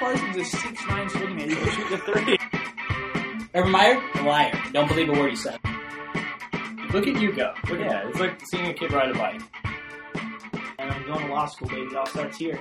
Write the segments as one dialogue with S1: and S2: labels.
S1: Parsons is 6'9", swingman. He can shoot the three. Urban Meyer, a liar. Don't believe a word he said. Look at you go.
S2: Yeah, it's like seeing a kid ride a bike.
S1: And I'm going to law school, baby. It all starts here.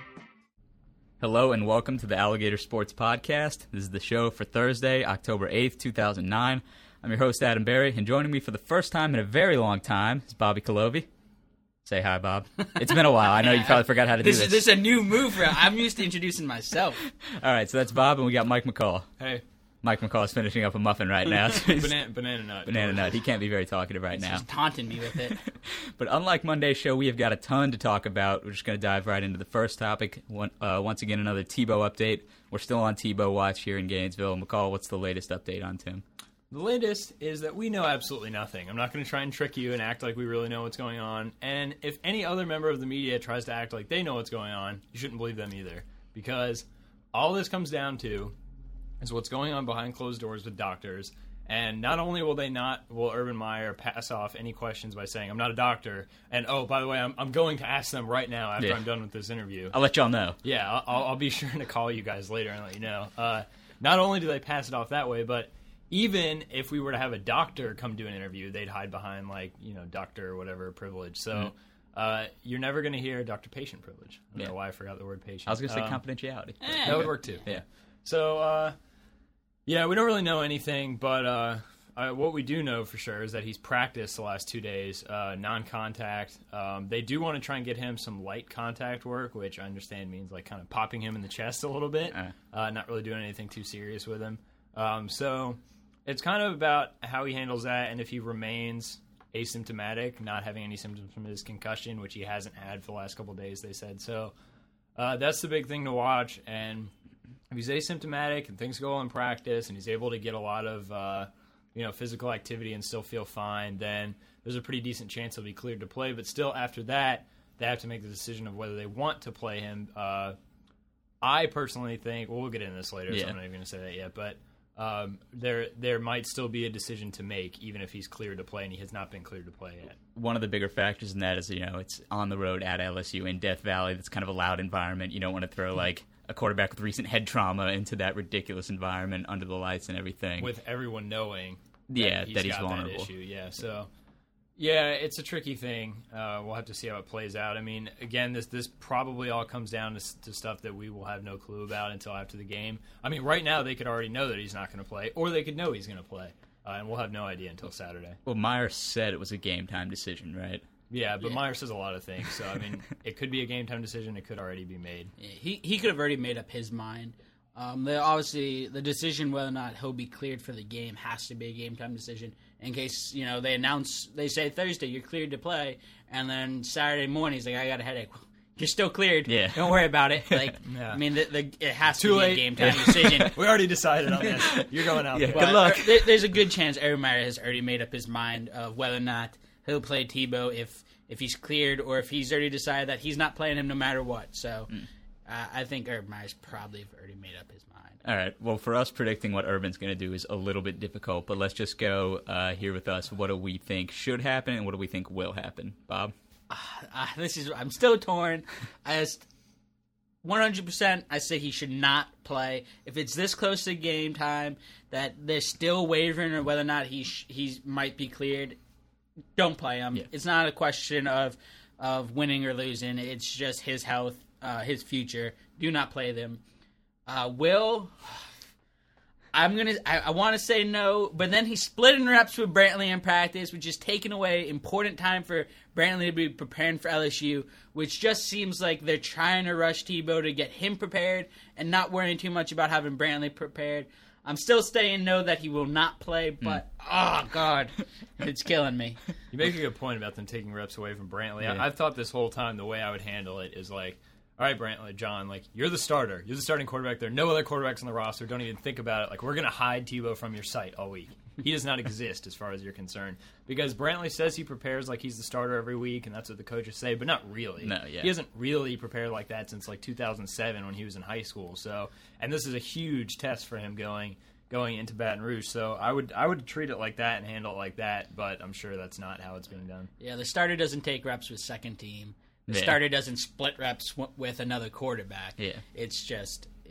S3: Hello and welcome to the Alligator Sports Podcast. This is the show for Thursday, October 8th, 2009. I'm your host, Adam Berry, and joining me for the first time in a very long time is Bobby Colovi. Say hi, Bob. It's been a while. I know you probably forgot how to do this.
S4: This is a new move. I'm used to introducing myself.
S3: All right, so that's Bob, and we got Mike McCall.
S2: Hey.
S3: Mike McCall is finishing up a muffin right now. So
S2: Banana nut.
S3: Banana nut. He can't be very talkative right now.
S4: He's taunting me with it.
S3: But unlike Monday's show, we have got a ton to talk about. We're just going to dive right into the first topic. Once again, another Tebow update. We're still on Tebow watch here in Gainesville. McCall, what's the latest update on Tim?
S2: The latest is that we know absolutely nothing. I'm not going to try and trick you and act like we really know what's going on. And if any other member of the media tries to act like they know what's going on, you shouldn't believe them either. Because all this comes down to is what's going on behind closed doors with doctors. And not only will Urban Meyer pass off any questions by saying, I'm not a doctor, and oh, by the way, I'm going to ask them right now after I'm done with this interview.
S3: I'll let y'all know.
S2: Yeah, I'll be sure to call you guys later and let you know. Not only do they pass it off that way, but even if we were to have a doctor come do an interview, they'd hide behind, doctor or whatever privilege. So you're never going to hear doctor-patient privilege. I don't know why I forgot the word patient.
S3: I was going to say confidentiality.
S2: That would work, too.
S3: Yeah.
S2: So, we don't really know anything, but what we do know for sure is that he's practiced the last 2 days, non-contact. They do want to try and get him some light contact work, which I understand means kind of popping him in the chest a little bit, not really doing anything too serious with him. So it's kind of about how he handles that, and if he remains asymptomatic, not having any symptoms from his concussion, which he hasn't had for the last couple of days, they said. So that's the big thing to watch, and if he's asymptomatic and things go well in practice and he's able to get a lot of physical activity and still feel fine, then there's a pretty decent chance he'll be cleared to play. But still, after that, they have to make the decision of whether they want to play him. I personally think, we'll get into this later, so I'm not even going to say that yet, but there might still be a decision to make, even if he's cleared to play, and he has not been cleared to play yet.
S3: One of the bigger factors in that is, it's on the road at LSU in Death Valley. That's kind of a loud environment. You don't want to throw, a quarterback with recent head trauma into that ridiculous environment under the lights and everything.
S2: With everyone knowing
S3: that he's
S2: got
S3: vulnerable.
S2: That issue. Yeah, so... Yeah, it's a tricky thing. We'll have to see how it plays out. I mean, again, this probably all comes down to stuff that we will have no clue about until after the game. I mean, right now they could already know that he's not going to play, or they could know he's going to play, and we'll have no idea until Saturday.
S3: Well, Meyer said it was a game-time decision, right?
S2: Yeah, but Meyer says a lot of things, so, I mean, it could be a game-time decision. It could already be made.
S4: Yeah, he could have already made up his mind. Obviously, the decision whether or not he'll be cleared for the game has to be a game-time decision. In case, they say Thursday, you're cleared to play, and then Saturday morning, he's like, I got a headache. You're still cleared. Yeah. Don't worry about it. I mean, it has to be a game-time decision.
S2: We already decided on this. You're going out there.
S3: Good luck.
S4: There's a good chance Urban Meyer has already made up his mind of whether or not he'll play Tebow if he's cleared, or if he's already decided that he's not playing him no matter what. So I think Urban Meyer's probably already made up his mind.
S3: All right. Well, for us, predicting what Urban's going to do is a little bit difficult, but let's just go here with us. What do we think should happen, and what do we think will happen? Bob?
S4: I'm still torn. 100%, I say he should not play. If it's this close to game time that they're still wavering on whether or not he might be cleared, don't play him. Yeah. It's not a question of winning or losing. It's just his health, his future. Do not play them. I want to say no, but then he's splitting reps with Brantley in practice, which is taking away important time for Brantley to be preparing for LSU, which just seems like they're trying to rush Tebow to get him prepared and not worrying too much about having Brantley prepared. I'm still saying no that he will not play, but, oh, God, it's killing me.
S2: You make a good point about them taking reps away from Brantley. Yeah. I've thought this whole time the way I would handle it is all right, Brantley, John, you're the starter. You're the starting quarterback. There are no other quarterbacks on the roster. Don't even think about it. We're going to hide Tebow from your sight all week. He does not exist as far as you're concerned. Because Brantley says he prepares like he's the starter every week, and that's what the coaches say, but not really.
S3: No, yeah.
S2: He hasn't really prepared like that since 2007 when he was in high school. So, and this is a huge test for him going into Baton Rouge. So I would treat it like that and handle it like that, but I'm sure that's not how it's being done.
S4: Yeah, the starter doesn't take reps with second team. The starter doesn't split reps with another quarterback.
S3: Yeah.
S4: It's just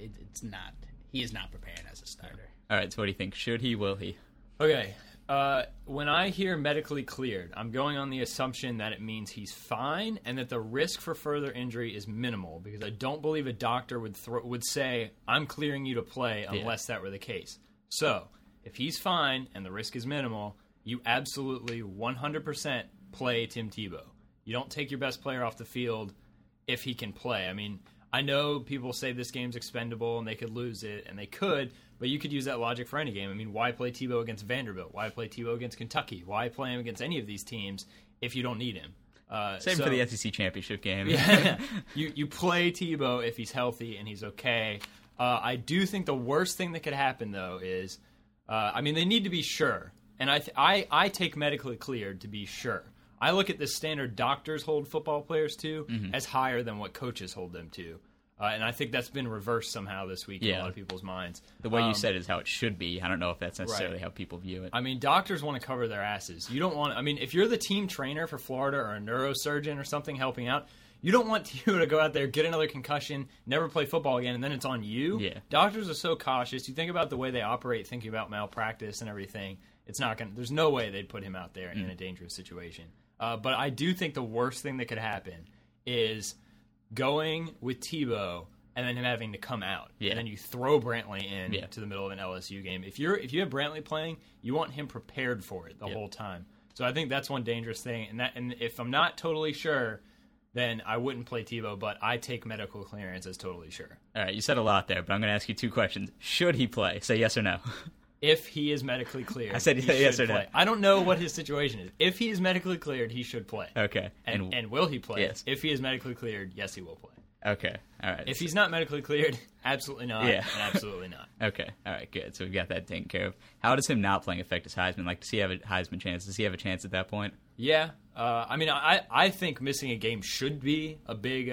S4: it's not. He is not preparing as a starter.
S3: All right, so what do you think? Should he? Will he?
S2: Okay. When I hear medically cleared, I'm going on the assumption that it means he's fine and that the risk for further injury is minimal, because I don't believe a doctor would say, I'm clearing you to play unless that were the case. So, if he's fine and the risk is minimal, you absolutely 100% play Tim Tebow. You don't take your best player off the field if he can play. I mean, I know people say this game's expendable and they could lose it, and they could, but you could use that logic for any game. I mean, why play Tebow against Vanderbilt? Why play Tebow against Kentucky? Why play him against any of these teams if you don't need him?
S3: Same for the SEC championship game.
S2: Yeah, you play Tebow if he's healthy and he's okay. I do think the worst thing that could happen, though, is, I mean, they need to be sure. And I take medically cleared to be sure. I look at the standard doctors hold football players to as higher than what coaches hold them to. And I think that's been reversed somehow this week in a lot of people's minds.
S3: The way you said is how it should be. I don't know if that's necessarily how people view it.
S2: I mean, doctors want to cover their asses. You don't want. I mean, if you're the team trainer for Florida or a neurosurgeon or something helping out, you don't want you to go out there, get another concussion, never play football again, and then it's on you.
S3: Yeah.
S2: Doctors are so cautious. You think about the way they operate, thinking about malpractice and everything. It's not going. There's no way they'd put him out there in a dangerous situation. But I do think the worst thing that could happen is going with Tebow and then him having to come out. Yeah. And then you throw Brantley in to the middle of an LSU game. If you have Brantley playing, you want him prepared for it the whole time. So I think that's one dangerous thing. And if I'm not totally sure, then I wouldn't play Tebow, but I take medical clearance as totally sure.
S3: All right, you said a lot there, but I'm going to ask you two questions. Should he play? Say yes or no.
S2: If he is medically cleared,
S3: I said yes or no.
S2: I don't know what his situation is. If he is medically cleared, he should play.
S3: Okay.
S2: And will he play?
S3: Yes.
S2: If he is medically cleared, yes, he will play.
S3: Okay. All right.
S2: If he's not medically cleared, absolutely not.
S3: Yeah.
S2: And absolutely not.
S3: Okay. All right. Good. So we've got that taken care of. How does him not playing affect his Heisman? Like, does he have a Heisman chance? Does he have a chance at that point?
S2: Yeah. I mean, I think missing a game should be a big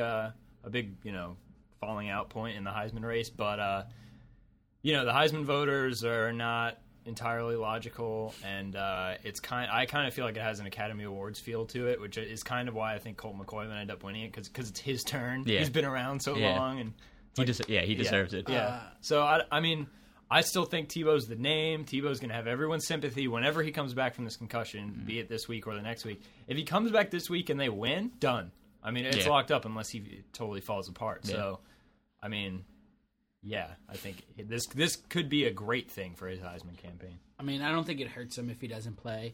S2: falling out point in the Heisman race. But the Heisman voters are not entirely logical, and I kind of feel like it has an Academy Awards feel to it, which is kind of why I think Colt McCoy would end up winning it, because it's his turn. Yeah. He's been around so long, and
S3: he deserves it.
S2: Yeah. So I mean, I still think Tebow's the name. Tebow's going to have everyone's sympathy whenever he comes back from this concussion, be it this week or the next week. If he comes back this week and they win, done. I mean, it's locked up unless he totally falls apart. Yeah. So, I mean, yeah, I think this could be a great thing for his Heisman campaign.
S4: I mean, I don't think it hurts him if he doesn't play.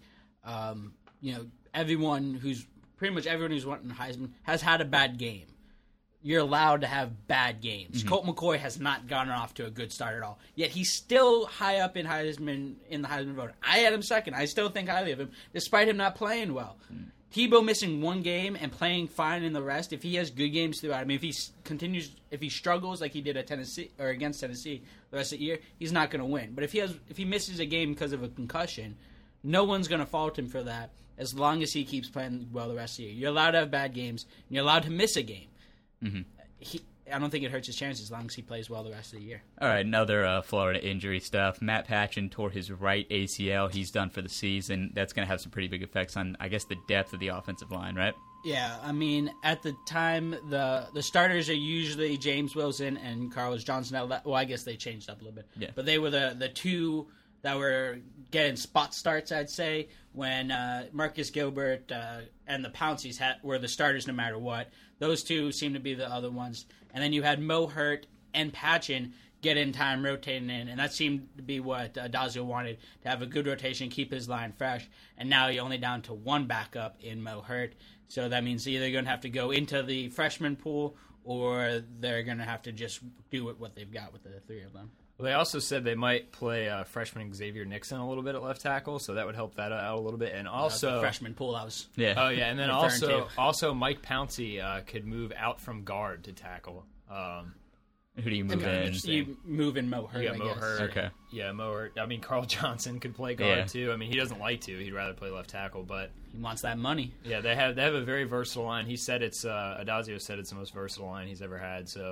S4: Everyone who's wanting Heisman has had a bad game. You're allowed to have bad games. Colt McCoy has not gotten off to a good start at all. Yet he's still high up in the Heisman vote. I had him second. I still think highly of him, despite him not playing well. Tebow missing one game and playing fine in the rest. If he has good games throughout, I mean, if he struggles like he did at Tennessee or against Tennessee the rest of the year, he's not going to win. But if he misses a game because of a concussion, no one's going to fault him for that as long as he keeps playing well the rest of the year. You're allowed to have bad games, and you're allowed to miss a game. I don't think it hurts his chances as long as he plays well the rest of the year.
S3: All right, another Florida injury stuff. Matt Patchen tore his right ACL. He's done for the season. That's going to have some pretty big effects on, I guess, the depth of the offensive line, right?
S4: Yeah, I mean, at the time, the starters are usually James Wilson and Carlos Johnson. Well, I guess they changed up a little bit. Yeah. But they were the two that were getting spot starts, I'd say, when Marcus Gilbert and the Pounceys were the starters no matter what. Those two seem to be the other ones. And then you had Mo Hurt and Patchen get in time, rotating in, and that seemed to be what Dazio wanted, to have a good rotation, keep his line fresh. And now you're only down to one backup in Mo Hurt. So that means either they're going to have to go into the freshman pool or they're going to have to just do what they've got with the three of them.
S2: Well, they also said they might play freshman Xavier Nixon a little bit at left tackle, so that would help that out a little bit. And also
S4: freshman pool, I was
S2: and then also Mike Pouncey could move out from guard to tackle.
S3: Who do you move in?
S4: You move in Mo Hurt.
S2: Yeah, Mo Hurt.
S3: Okay.
S2: Yeah, Mo Hurt. I mean, Carl Johnson could play guard too. I mean, he doesn't like to. He'd rather play left tackle, but
S4: he wants that money.
S2: Yeah, they have a very versatile line. He said Adazio said it's the most versatile line he's ever had. So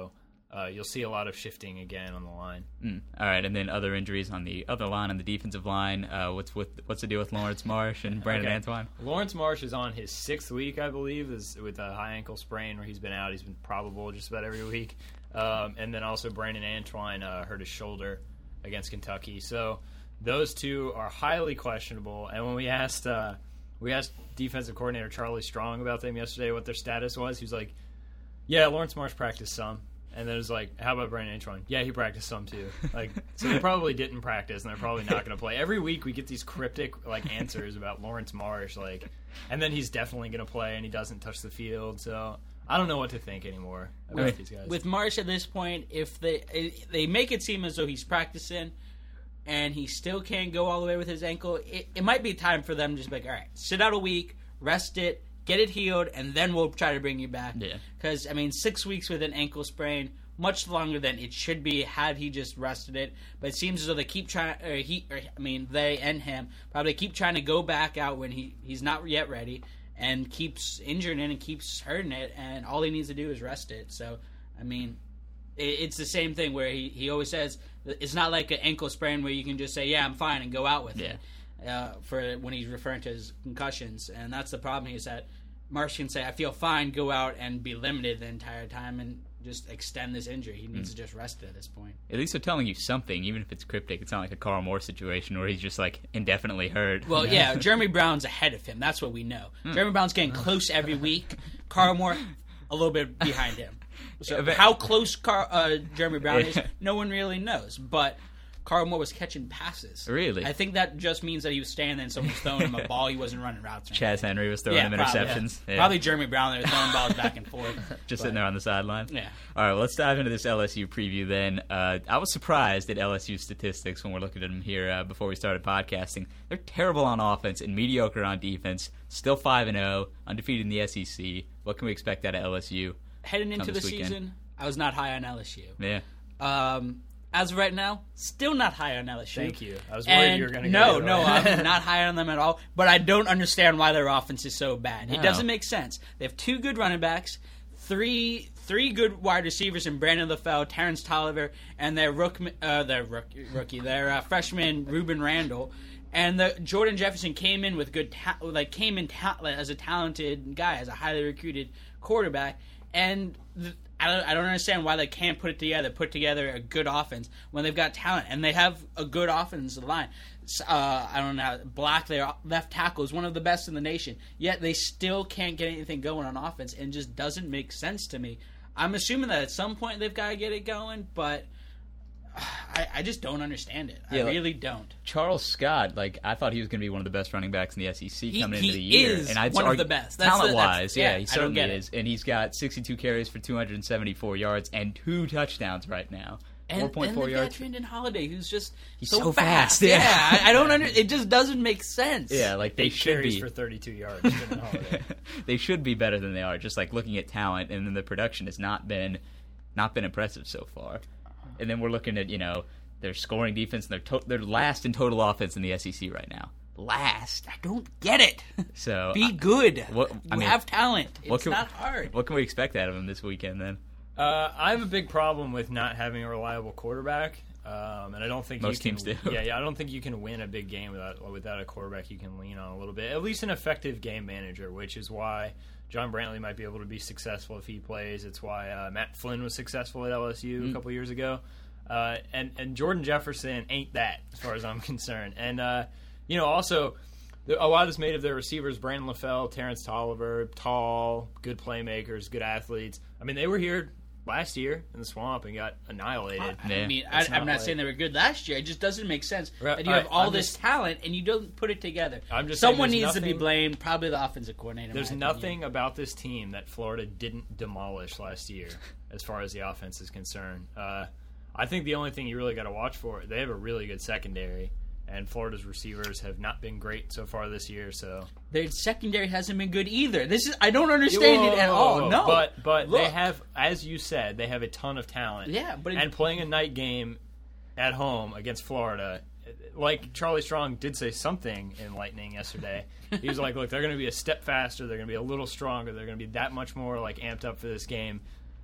S2: you'll see a lot of shifting again on the line.
S3: All right, and then other injuries on the other line, on the defensive line. What's the deal with Lawrence Marsh and Brandon Antoine?
S2: Lawrence Marsh is on his 6th week, I believe, is with a high ankle sprain where he's been out. He's been probable just about every week. And then also Brandon Antoine hurt his shoulder against Kentucky. So those two are highly questionable. And when we asked defensive coordinator Charlie Strong about them yesterday, what their status was, he was like, yeah, Lawrence Marsh practiced some. And then it was like, how about Brandon Antoine? Yeah, he practiced some too. Like, so they probably didn't practice, and they're probably not going to play. Every week we get these cryptic answers about Lawrence Marsh, and then he's definitely going to play, and he doesn't touch the field. So I don't know what to think anymore about these guys.
S4: With Marsh at this point, if they make it seem as though he's practicing, and he still can't go all the way with his ankle, it might be time for them to just be like, all right, sit out a week, rest it, get it healed, and then we'll try to bring you back.
S3: Yeah.
S4: Because, 6 weeks with an ankle sprain, much longer than it should be had he just rested it. But it seems as though they keep trying, they and him probably keep trying to go back out when he's not yet ready, and keeps injuring it and keeps hurting it, and all he needs to do is rest it. So, it's the same thing where he always says it's not like an ankle sprain where you can just say, yeah, I'm fine, and go out with it. For when he's referring to his concussions. And that's the problem, is that Marsh can say, I feel fine, go out and be limited the entire time and just extend this injury. He needs to just rest it at this point.
S3: At least they're telling you something, even if it's cryptic. It's not like a Carl Moore situation where he's just indefinitely hurt.
S4: Well, yeah, Jeremy Brown's ahead of him. That's what we know. Jeremy Brown's getting close every week. Carl Moore, a little bit behind him. So how close Jeremy Brown is, no one really knows. But Carl Moore was catching passes.
S3: Really?
S4: I think that just means that he was standing there and someone was throwing him a ball. He wasn't running routes.
S3: Chaz Henry was throwing him interceptions.
S4: Yeah. Probably Jeremy Brown there throwing balls back and forth.
S3: Just sitting there on the sideline?
S4: Yeah.
S3: All right, well, let's dive into this LSU preview then. I was surprised at LSU statistics when we're looking at them here before we started podcasting. They're terrible on offense and mediocre on defense. Still 5-0, undefeated in the SEC. What can we expect out of LSU?
S4: Heading into the season, I was not high on LSU.
S3: Yeah.
S4: As of right now, still not high on LSU.
S2: Thank you. I was worried you were going to go
S4: No, I'm not high on them at all. But I don't understand why their offense is so bad. No. It doesn't make sense. They have 2 good running backs, three good wide receivers in Brandon LaFell, Terrence Tolliver, and their freshman Ruben Randall. And Jordan Jefferson came in with good, as a talented guy, as a highly recruited quarterback, and I don't understand why they can't put together a good offense when they've got talent and they have a good offensive line. I don't know. Black, their left tackle, is one of the best in the nation. Yet they still can't get anything going on offense, and just doesn't make sense to me. I'm assuming that at some point they've got to get it going, but I just don't understand it. I really don't.
S3: Charles Scott, I thought he was going to be one of the best running backs in the SEC coming into the year.
S4: He is one of the best.
S3: Talent-wise, yeah, he certainly is. And he's got 62 carries for 274 yards and 2 touchdowns right now. 4.4 yards.
S4: And Holiday, who's just
S3: he's so fast.
S4: Yeah, I don't understand. It just doesn't make sense.
S3: Yeah, they should be
S2: for 32 yards.
S3: They should be better than they are. Just looking at talent, and then the production has not been impressive so far. And then we're looking at their scoring defense, and they're last in total offense in the SEC right now. Last.
S4: I don't get it.
S3: So
S4: be good. You have talent. It's not hard.
S3: What can we expect out of them this weekend then?
S2: I have a big problem with not having a reliable quarterback, and I don't think
S3: most teams do.
S2: Yeah, I don't think you can win a big game without a quarterback you can lean on a little bit. At least an effective game manager, which is why John Brantley might be able to be successful if he plays. It's why Matt Flynn was successful at LSU a couple years ago, and Jordan Jefferson ain't that as far as I'm concerned. And also. A lot is made of their receivers, Brandon LaFell, Terrence Tolliver, tall, good playmakers, good athletes. They were here last year in the swamp and got annihilated.
S4: I'm not saying they were good last year. It just doesn't make sense that you have all this talent and you don't put it together. Someone needs to be blamed, probably the offensive coordinator.
S2: There's nothing about this team that Florida didn't demolish last year as far as the offense is concerned. I think the only thing you really got to watch for, they have a really good secondary. And Florida's receivers have not been great so far this year. So
S4: their secondary hasn't been good either. I don't understand it at all. No,
S2: but they have, as you said, they have a ton of talent.
S4: Yeah,
S2: and playing a night game at home against Florida, like Charlie Strong did say something enlightening yesterday. He was like, "Look, they're going to be a step faster. They're going to be a little stronger. They're going to be that much more amped up for this game."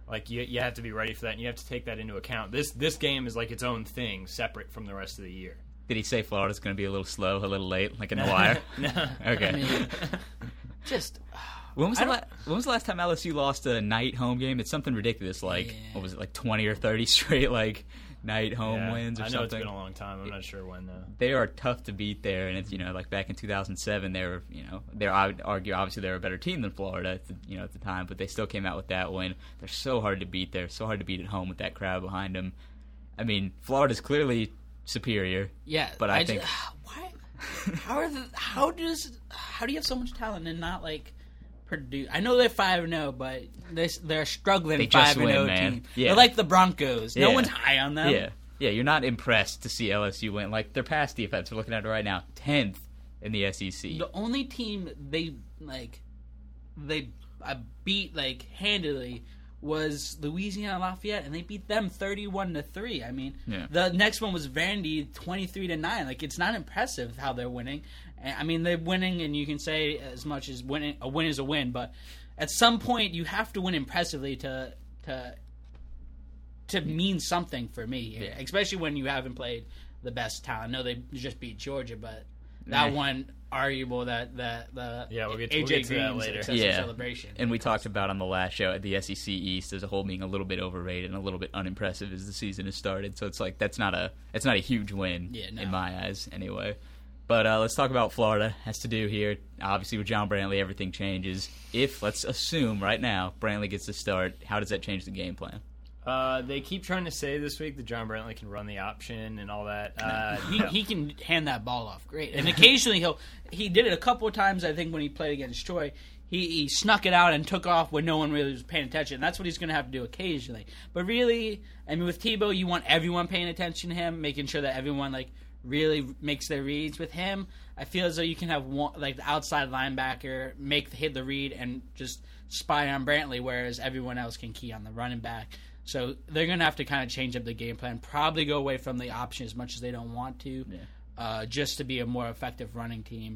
S2: Like you have to be ready for that, and you have to take that into account. This game is like its own thing, separate from the rest of the year.
S3: Did he say Florida's going to be a little slow, a little late, like in the wire?
S2: No.
S3: Okay.
S4: I mean, just
S3: When was the last time LSU lost a night home game? It's something ridiculous, like what was it, like 20 or 30 straight like night home wins or
S2: I know
S3: something.
S2: it's been a long time. I'm not sure when though.
S3: They are tough to beat there, and it's like back in 2007, they were I would argue obviously they're a better team than Florida at the time, but they still came out with that win. They're so hard to beat there, so hard to beat at home with that crowd behind them. I mean, Florida's clearly superior.
S4: yeah.
S3: But I think
S4: why? How do you have so much talent and not like produce? I know they're 5-0, but they're struggling.
S3: They just
S4: 5-0
S3: win, man.
S4: team.
S3: Yeah.
S4: They're like the Broncos. No
S3: Yeah.
S4: one's high on them.
S3: Yeah, you're not impressed to see LSU win. Like their pass defense, we're looking at it right now, 10th in the SEC.
S4: The only team they beat like handily was Louisiana Lafayette, and they beat them 31-3. I mean, the next one was Vandy 23-9. Like it's not impressive how they're winning. I mean, they're winning, and you can say as much as winning. A win is a win, but at some point you have to win impressively to mean something for me, especially when you haven't played the best talent. I know they just beat Georgia, but that one arguable that the
S2: we'll get
S4: AJ
S2: to that
S4: Green's
S2: later.
S4: excessive celebration.
S3: And we talked about on the last show at the SEC East as a whole being a little bit overrated and a little bit unimpressive as the season has started. So it's like that's not a huge win in my eyes anyway. But let's talk about Florida. Has to do here. Obviously, with John Brantley, everything changes. If, let's assume right now, Brantley gets the start, how does that change the game plan?
S2: They keep trying to say this week that John Brantley can run the option and all that.
S4: He can hand that ball off great, and occasionally he did it a couple of times. I think when he played against Troy, he snuck it out and took off when no one really was paying attention. And that's what he's going to have to do occasionally. But really, I mean, with Tebow, you want everyone paying attention to him, making sure that everyone really makes their reads. With him, I feel as though you can have one the outside linebacker hit the read and just spy on Brantley, whereas everyone else can key on the running back. So they're going to have to kind of change up the game plan, probably go away from the option as much as they don't want to, just to be a more effective running team.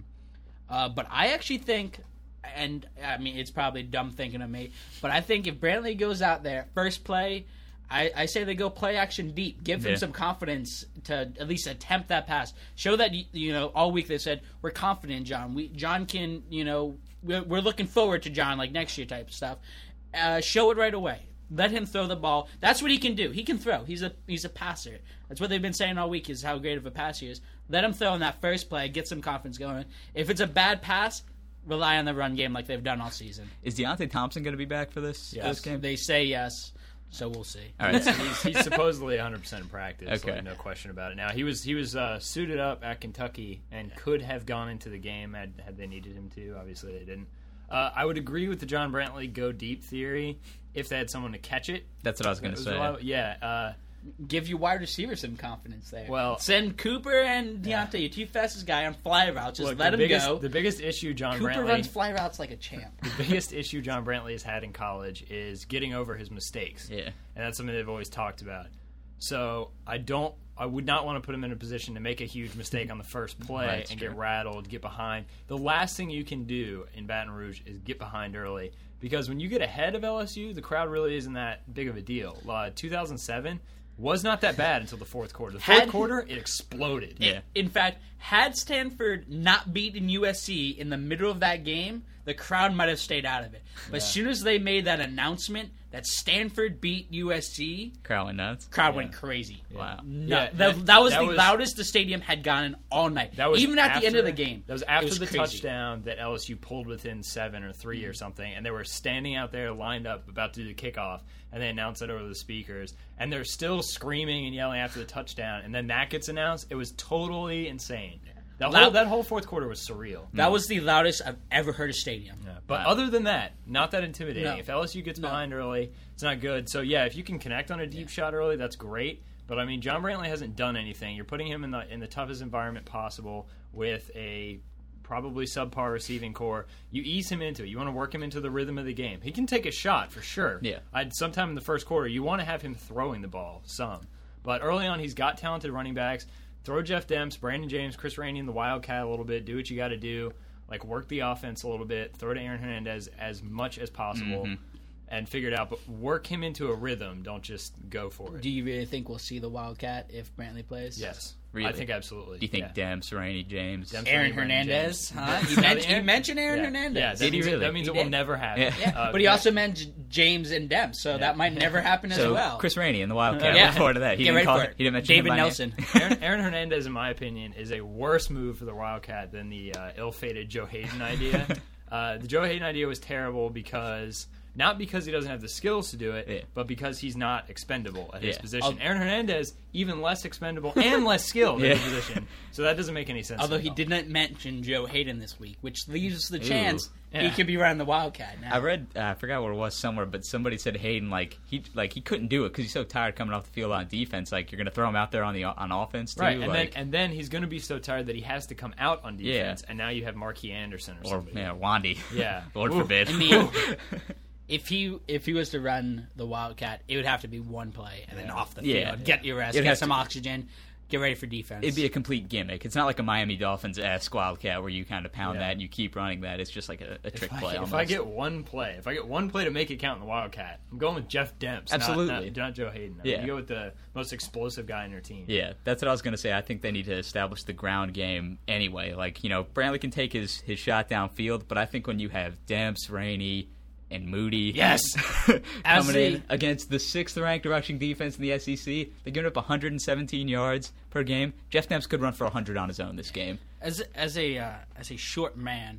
S4: But I actually think, and I mean it's probably dumb thinking of me, but I think if Brantley goes out there, first play, I say they go play action deep. Give him some confidence to at least attempt that pass. Show that, all week they said, we're confident in John. John can, we're looking forward to John like next year type stuff. Show it right away. Let him throw the ball. That's what he can do. He can throw. He's a passer. That's what they've been saying all week is how great of a passer he is. Let him throw in that first play, get some confidence going. If it's a bad pass, rely on the run game like they've done all season.
S3: Is Deontay Thompson going to be back for this game?
S4: They say yes, so we'll see.
S3: All right.
S2: he's supposedly 100% in practice.
S3: Okay.
S2: No question about it. Now he was suited up at Kentucky and could have gone into the game had they needed him to. Obviously they didn't. I would agree with the John Brantley go deep theory if they had someone to catch it.
S3: That's what I was going to say.
S4: Give your wide receiver some confidence there.
S2: Well,
S4: send Cooper and Deontay, your two fastest guy, on fly routes. Just let him go.
S2: The biggest issue
S4: Cooper runs fly routes like a champ.
S2: The biggest issue John Brantley has had in college is getting over his mistakes.
S3: Yeah.
S2: And that's something they've always talked about. So I would not want to put him in a position to make a huge mistake on the first play and get rattled, get behind. The last thing you can do in Baton Rouge is get behind early. Because when you get ahead of LSU, the crowd really isn't that big of a deal. 2007 was not that bad until the fourth quarter. The fourth quarter, it exploded.
S3: Yeah.
S4: In fact, had Stanford not beaten USC in the middle of that game, the crowd might have stayed out of it. But as soon as they made that announcement that Stanford beat USC,
S3: crowd went nuts.
S4: Crowd went crazy.
S3: Wow.
S4: That was the loudest the stadium had gotten all night.
S2: That was
S4: even at the end of the game.
S2: That was after the touchdown that LSU pulled within 7 or 3 or something, and they were standing out there lined up about to do the kickoff, and they announced it over the speakers, and they're still screaming and yelling after the touchdown, and then that gets announced. It was totally insane. That whole fourth quarter was surreal.
S4: That was the loudest I've ever heard a stadium.
S2: Yeah. But other than that, not that intimidating. No. If LSU gets behind early, it's not good. So, if you can connect on a deep shot early, that's great. But, I mean, John Brantley hasn't done anything. You're putting him in the toughest environment possible with a probably subpar receiving core. You ease him into it. You want to work him into the rhythm of the game. He can take a shot for sure.
S3: Yeah.
S2: Sometime in the first quarter, you want to have him throwing the ball some. But early on, he's got talented running backs. Throw Jeff Demps, Brandon James, Chris Rainey in the Wildcat a little bit. Do what you got to do. Work the offense a little bit. Throw to Aaron Hernandez as much as possible. and figure it out. But work him into a rhythm. Don't just go for it.
S4: Do you really think we'll see the Wildcat if Brantley plays?
S2: Yes.
S3: Really?
S2: I think absolutely.
S3: Do you think Demps, Rainey, James?
S2: Demps,
S4: Aaron
S2: Rainey, Brandon
S4: Hernandez,
S2: James.
S4: huh? You mentioned Aaron Hernandez.
S2: Yeah, that
S3: Did he
S2: means,
S3: really?
S2: that means
S4: He
S2: it will
S4: did.
S2: never happen.
S3: Yeah.
S4: But he also meant James and Demps, so that might never happen as
S3: So
S4: well.
S3: Chris Rainey in the Wildcat.
S4: Yeah.
S3: Look forward to that. He
S4: Get
S3: didn't
S4: ready
S3: call
S4: for
S3: it.
S4: it.
S3: He didn't mention
S4: David
S3: him by name.
S4: Nelson.
S2: Aaron Hernandez, in my opinion, is a worse move for the Wildcat than the ill-fated Joe Hayden idea. The Joe Hayden idea was terrible because not because he doesn't have the skills to do it, but because he's not expendable at his position. Aaron Hernandez, even less expendable and less skilled in his position. So that doesn't make any sense.
S4: Although
S2: to me
S4: he
S2: at all.
S4: did not mention Joe Hayden this week, which leaves the chance he
S2: Yeah.
S4: could be running the Wildcat now.
S3: I read, I forgot what it was somewhere, but somebody said Hayden he couldn't do it because he's so tired coming off the field on defense. Like you're going to throw him out there on offense too,
S2: right? And then he's going to be so tired that he has to come out on defense.
S3: Yeah.
S2: And now you have Marquis Anderson or
S3: or
S2: somebody.
S3: Wandy.
S2: Yeah.
S3: Lord
S2: Ooh.
S3: forbid.
S4: I mean, if he was to run the Wildcat, it would have to be one play and then off the field.
S3: Yeah.
S4: Get your rest,
S3: It'd
S4: get
S3: have
S4: some
S3: to-
S4: oxygen, get ready for defense.
S3: It'd be a complete gimmick. It's not like a Miami Dolphins-esque Wildcat where you kind of pound
S2: Yeah.
S3: that and you keep running that. It's just like a trick play.
S2: If I get one play, to make it count in the Wildcat, I'm going with Jeff Demps.
S3: Absolutely.
S2: Not Joe Hayden.
S3: Yeah.
S2: You go with the most explosive guy on your team.
S3: Yeah, that's what I was going to say. I think they need to establish the ground game anyway. Like, Brantley can take his shot downfield, but I think when you have Demps, Rainey, and Moody
S2: Yes.
S3: coming in against the 6th-ranked rushing defense in the SEC, they're giving up 117 yards per game. Jeff Demps could run for 100 on his own this game.
S4: As a short man,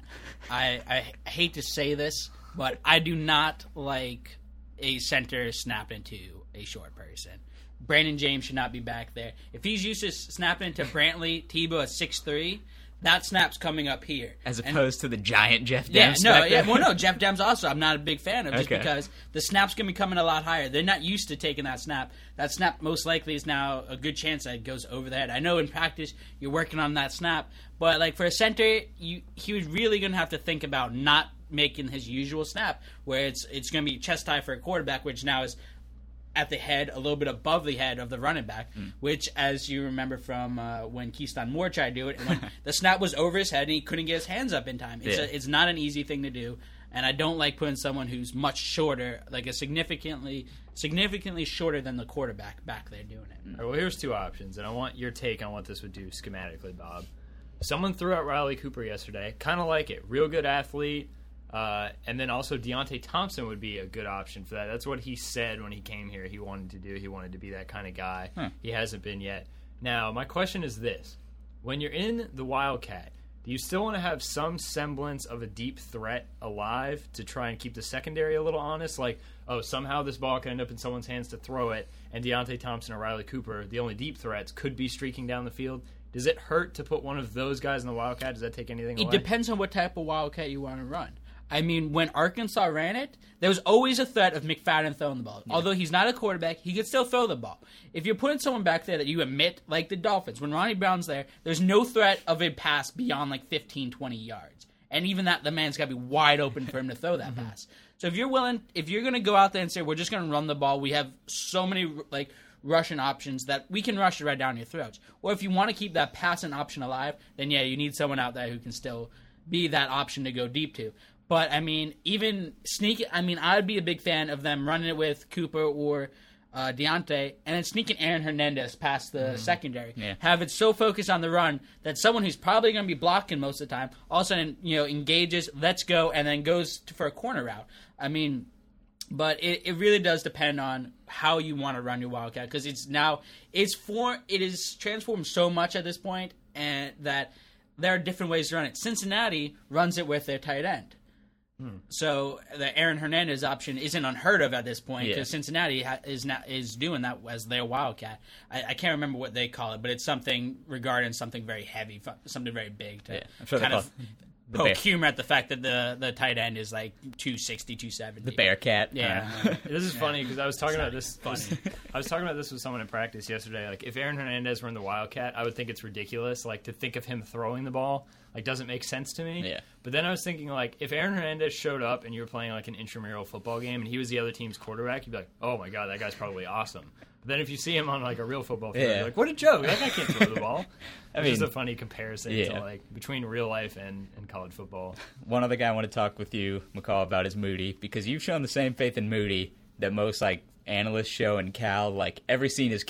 S4: I hate to say this, but I do not like a center snap into a short person. Brandon James should not be back there. If he's used to snapping into Brantley, Tebow at 6'3", that snap's coming up here.
S3: As opposed to the giant Jeff Demps.
S4: Yeah,
S3: back there.
S4: well, no, Jeff Demps also I'm not a big fan of just
S3: Okay.
S4: because the snap's going to be coming a lot higher. They're not used to taking that snap. That snap most likely is now a good chance that it goes over the head. I know in practice you're working on that snap, but like for a center, he was really going to have to think about not making his usual snap where it's going to be chest high for a quarterback, which now is at the head, a little bit above the head of the running back, which, as you remember from when Keyston Moore tried to do it, and when the snap was over his head and he couldn't get his hands up in time. It's not an easy thing to do, and I don't like putting someone who's much shorter, like a significantly shorter than the quarterback back there doing it.
S2: All right, well, here's two options, and I want your take on what this would do schematically, Bob. Someone threw out Riley Cooper yesterday. Kind of like it. Real good athlete. And then also Deontay Thompson would be a good option for that. That's what he said when he came here he wanted to do. He wanted to be that kind of guy. He hasn't been yet. Now, my question is this. When you're in the Wildcat, do you still want to have some semblance of a deep threat alive to try and keep the secondary a little honest? Like, oh, somehow this ball can end up in someone's hands to throw it, and Deontay Thompson or Riley Cooper, the only deep threats, could be streaking down the field. Does it hurt to put one of those guys in the Wildcat? Does that take anything away?
S4: It depends on what type of Wildcat you want to run. I mean, when Arkansas ran it, there was always a threat of McFadden throwing the ball. Yeah. Although he's not a quarterback, he could still throw the ball. If you're putting someone back there that you admit, like the Dolphins, when Ronnie Brown's there, there's no threat of a pass beyond like 15, 20 yards. And even that, the man's got to be wide open for him to throw that pass. So if you're going to go out there and say, we're just going to run the ball, we have so many like rushing options that we can rush it right down your throats. Or if you want to keep that passing option alive, then yeah, you need someone out there who can still be that option to go deep to. But, I mean, even I'd be a big fan of them running it with Cooper or Deontay and then sneaking Aaron Hernandez past the secondary.
S3: Yeah.
S4: Have it so focused on the run that someone who's probably going to be blocking most of the time all of a sudden, engages, lets go, and then goes for a corner route. I mean, but it really does depend on how you want to run your Wildcat because it is transformed so much at this point and that there are different ways to run it. Cincinnati runs it with their tight end. So the Aaron Hernandez option isn't unheard of at this point because Cincinnati is doing that as their Wildcat. I can't remember what they call it, but it's something regarding something very heavy, something very big to
S3: I'm sure
S4: kind
S3: they
S4: of
S3: call
S4: poke humor at the fact that the tight end is like 260, 270.
S3: The Bearcat.
S4: Yeah.
S2: This is funny because I was talking about this. I was talking about this with someone in practice yesterday. Like, if Aaron Hernandez were in the Wildcat, I would think it's ridiculous. Like, to think of him throwing the ball, like, doesn't make sense to me.
S3: Yeah.
S2: But then I was thinking, like, if Aaron Hernandez showed up and you were playing like an intramural football game and he was the other team's quarterback, you'd be like, oh my god, that guy's probably awesome. Then if you see him on like a real football field,
S3: Yeah.
S2: you're like, what a joke! That guy can't throw the ball.
S3: I
S2: It's just
S3: mean,
S2: a funny comparison
S3: yeah.
S2: to like between real life and college football.
S3: One other guy I want to talk with you, McCall, about is Moody, because you've shown the same faith in Moody that most like analysts show in Cal. Like every season is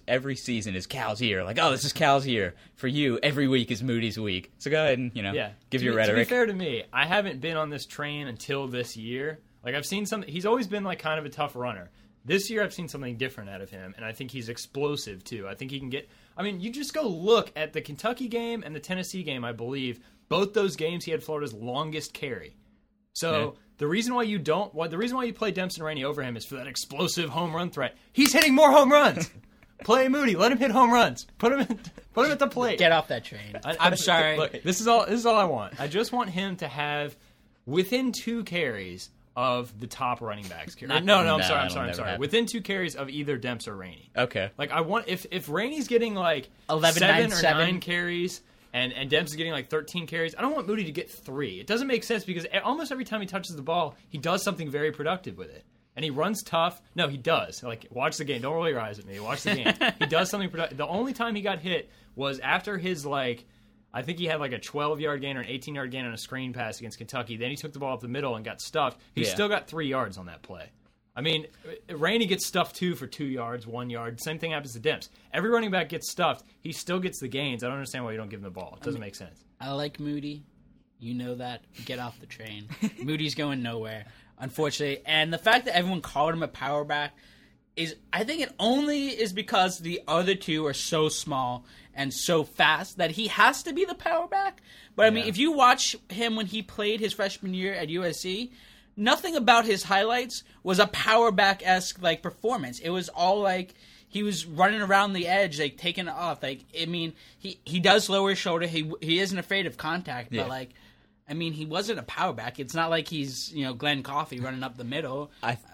S3: Cal's year. Like, oh, this is Cal's year. For you, every week is Moody's week. So go ahead and give your rhetoric.
S2: To be fair to me, I haven't been on this train until this year. Like I've seen some. He's always been like kind of a tough runner. This year, I've seen something different out of him, and I think he's explosive too. I think he can get. I mean, you just go look at the Kentucky game and the Tennessee game. I believe both those games he had Florida's longest carry. So the reason why you play Dempsey Rainey over him is for that explosive home run threat. He's hitting more home runs. Play Moody. Let him hit home runs. Put him at the plate.
S4: Get off that train. I'm sorry.
S2: Look, this is all I want. I just want him to have within 2 carries of the top running backs. I'm sorry. Within 2 carries of either Demps or Rainey.
S3: Okay.
S2: Like I want if Rainey's getting like
S4: 11,
S2: 7
S4: 9,
S2: or
S4: 7.
S2: 9 carries and Demps is getting like 13 carries, I don't want Moody to get 3. It doesn't make sense because almost every time he touches the ball, he does something very productive with it. And he runs tough. No, he does. Like, watch the game. Don't roll your eyes at me. Watch the game. He does something productive. The only time he got hit was after his, like, I think he had like a 12-yard gain or an 18-yard gain on a screen pass against Kentucky. Then he took the ball up the middle and got stuffed. He still got 3 yards on that play. I mean, Rainey gets stuffed too for 2 yards, 1 yard. Same thing happens to Demps. Every running back gets stuffed. He still gets the gains. I don't understand why you don't give him the ball. It doesn't make sense.
S4: I like Moody. You know that. Get off the train. Moody's going nowhere, unfortunately. And the fact that everyone called him a power back is, I think it only is because the other two are so small and so fast that he has to be the power back. But I mean, if you watch him when he played his freshman year at USC, nothing about his highlights was a power back-esque like performance. It was all like he was running around the edge, like taking it off. Like, I mean, he does lower his shoulder. He isn't afraid of contact, but like, I mean, he wasn't a power back. It's not like he's Glenn Coffey running up the middle.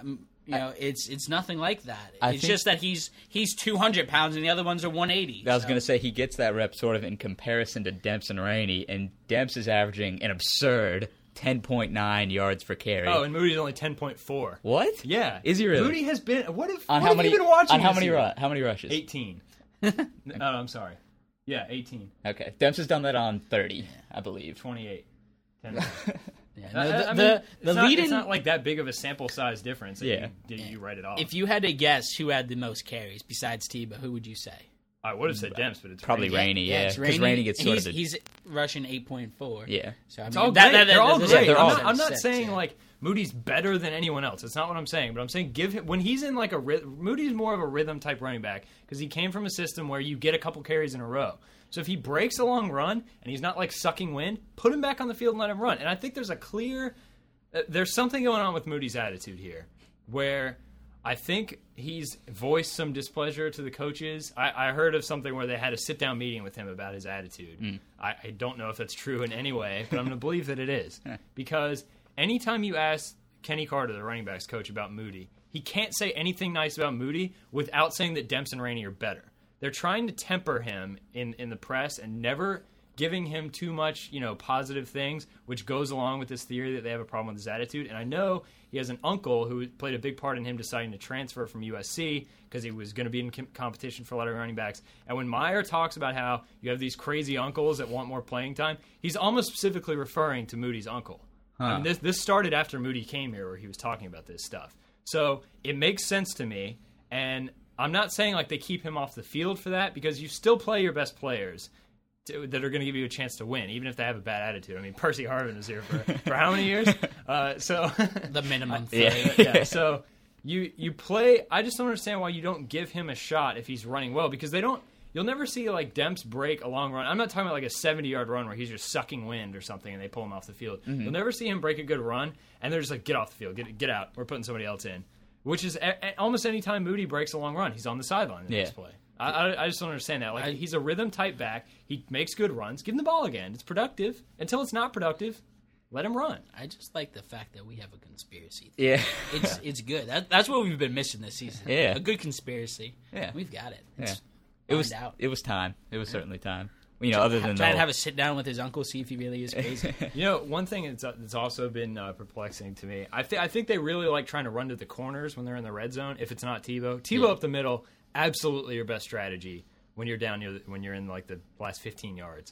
S4: It's nothing like that. It's just that he's 200 pounds and the other ones are 180.
S3: I was going to say he gets that rep sort of in comparison to Demps and Rainey, and Demps is averaging an absurd 10.9 yards per carry.
S2: Oh, and Moody's only 10.4.
S3: What?
S2: Yeah.
S3: Is he really?
S2: Moody has been. What have
S3: on
S2: you been watching?
S3: On how many rushes?
S2: 18. No, I'm sorry. Yeah, 18.
S3: Okay. Demps has done that on 30, I believe.
S2: 28. 10. It's not like that big of a sample size difference. You write it off.
S4: If you had to guess who had the most carries besides Tebow, who would you say?
S2: I would have said Demps, but it's
S3: probably Rainey. Yeah, because Rainey gets sort of
S4: he's rushing 8.4.
S3: Yeah,
S4: so I mean,
S2: it's all great. They're all great. I'm not
S4: sense,
S2: saying like Moody's better than anyone else. That's not what I'm saying. But I'm saying give him when he's in like a Moody's more of a rhythm type running back because he came from a system where you get a couple carries in a row. So if he breaks a long run and he's not like sucking wind, put him back on the field and let him run. And I think there's something going on with Moody's attitude here where I think he's voiced some displeasure to the coaches. I heard of something where they had a sit-down meeting with him about his attitude. I don't know if that's true in any way, but I'm going to believe that it is. Because anytime you ask Kenny Carter, the running backs coach, about Moody, he can't say anything nice about Moody without saying that Demps and Rainey are better. They're trying to temper him in the press and never giving him too much, positive things, which goes along with this theory that they have a problem with his attitude. And I know he has an uncle who played a big part in him deciding to transfer from USC because he was going to be in competition for a lot of running backs. And when Meyer talks about how you have these crazy uncles that want more playing time, he's almost specifically referring to Moody's uncle. I mean, this started after Moody came here where he was talking about this stuff. So it makes sense to me. And I'm not saying like they keep him off the field for that because you still play your best players that are going to give you a chance to win, even if they have a bad attitude. I mean, Percy Harvin was here for how many years? So
S4: the minimum.
S2: Yeah. So you play. I just don't understand why you don't give him a shot if he's running well because they don't. You'll never see like Demps break a long run. I'm not talking about like a 70-yard run where he's just sucking wind or something and they pull him off the field. Mm-hmm. You'll never see him break a good run and they're just like, get off the field, get out. We're putting somebody else in. Which is almost any time Moody breaks a long run, he's on the sideline in the next play. I just don't understand that. Like he's a rhythm type back. He makes good runs. Give him the ball again. It's productive. Until it's not productive, let him run.
S4: I just like the fact that we have a conspiracy.
S3: Yeah,
S4: it's good. That's what we've been missing this season.
S3: Yeah,
S4: a good conspiracy.
S3: Yeah,
S4: we've got it.
S3: It was time. It was certainly time. other than
S4: trying to have a sit down with his uncle, see if he really is crazy.
S2: One thing that's also been perplexing to me, I think they really like trying to run to the corners when they're in the red zone. If it's not Tebow up the middle, absolutely your best strategy when you're down when you're in like the last 15 yards.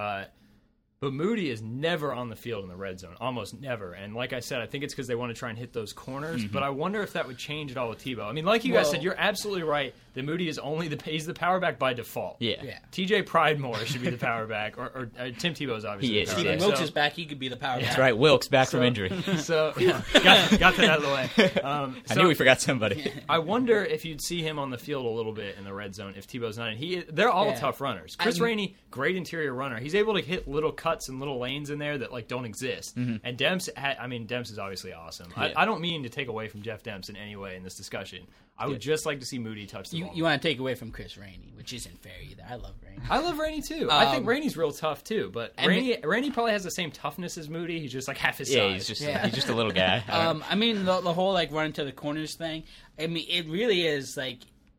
S2: But Moody is never on the field in the red zone, almost never. And like I said, I think it's because they want to try and hit those corners. But I wonder if that would change at all with Tebow. I mean, like you guys said, you're absolutely right that Moody is he's the power back by default.
S3: Yeah.
S2: TJ Pridemore should be the power back, or Tim Tebow is obviously
S3: He is.
S2: the power
S4: Stephen
S2: back.
S4: Wilkes is back. He could be the power back.
S3: That's right. Wilkes back from injury.
S2: So got that out of the way.
S3: I knew we forgot somebody.
S2: I wonder if you'd see him on the field a little bit in the red zone if Tebow's not in. They're all tough runners. Chris Rainey, great interior runner. He's able to hit little cuts and little lanes in there that like don't exist. And Demps, Demps is obviously awesome.
S3: Yeah.
S2: I don't mean to take away from Jeff Demps in any way in this discussion. I would just like to see Moody touch the ball.
S4: You want to take away from Chris Rainey, which isn't fair either. I love Rainey.
S2: I love Rainey too. I think Rainey's real tough too. But Rainey probably has the same toughness as Moody. He's just like half his size.
S3: He's just a little guy.
S4: The whole like running to the corners thing. I mean, it really is like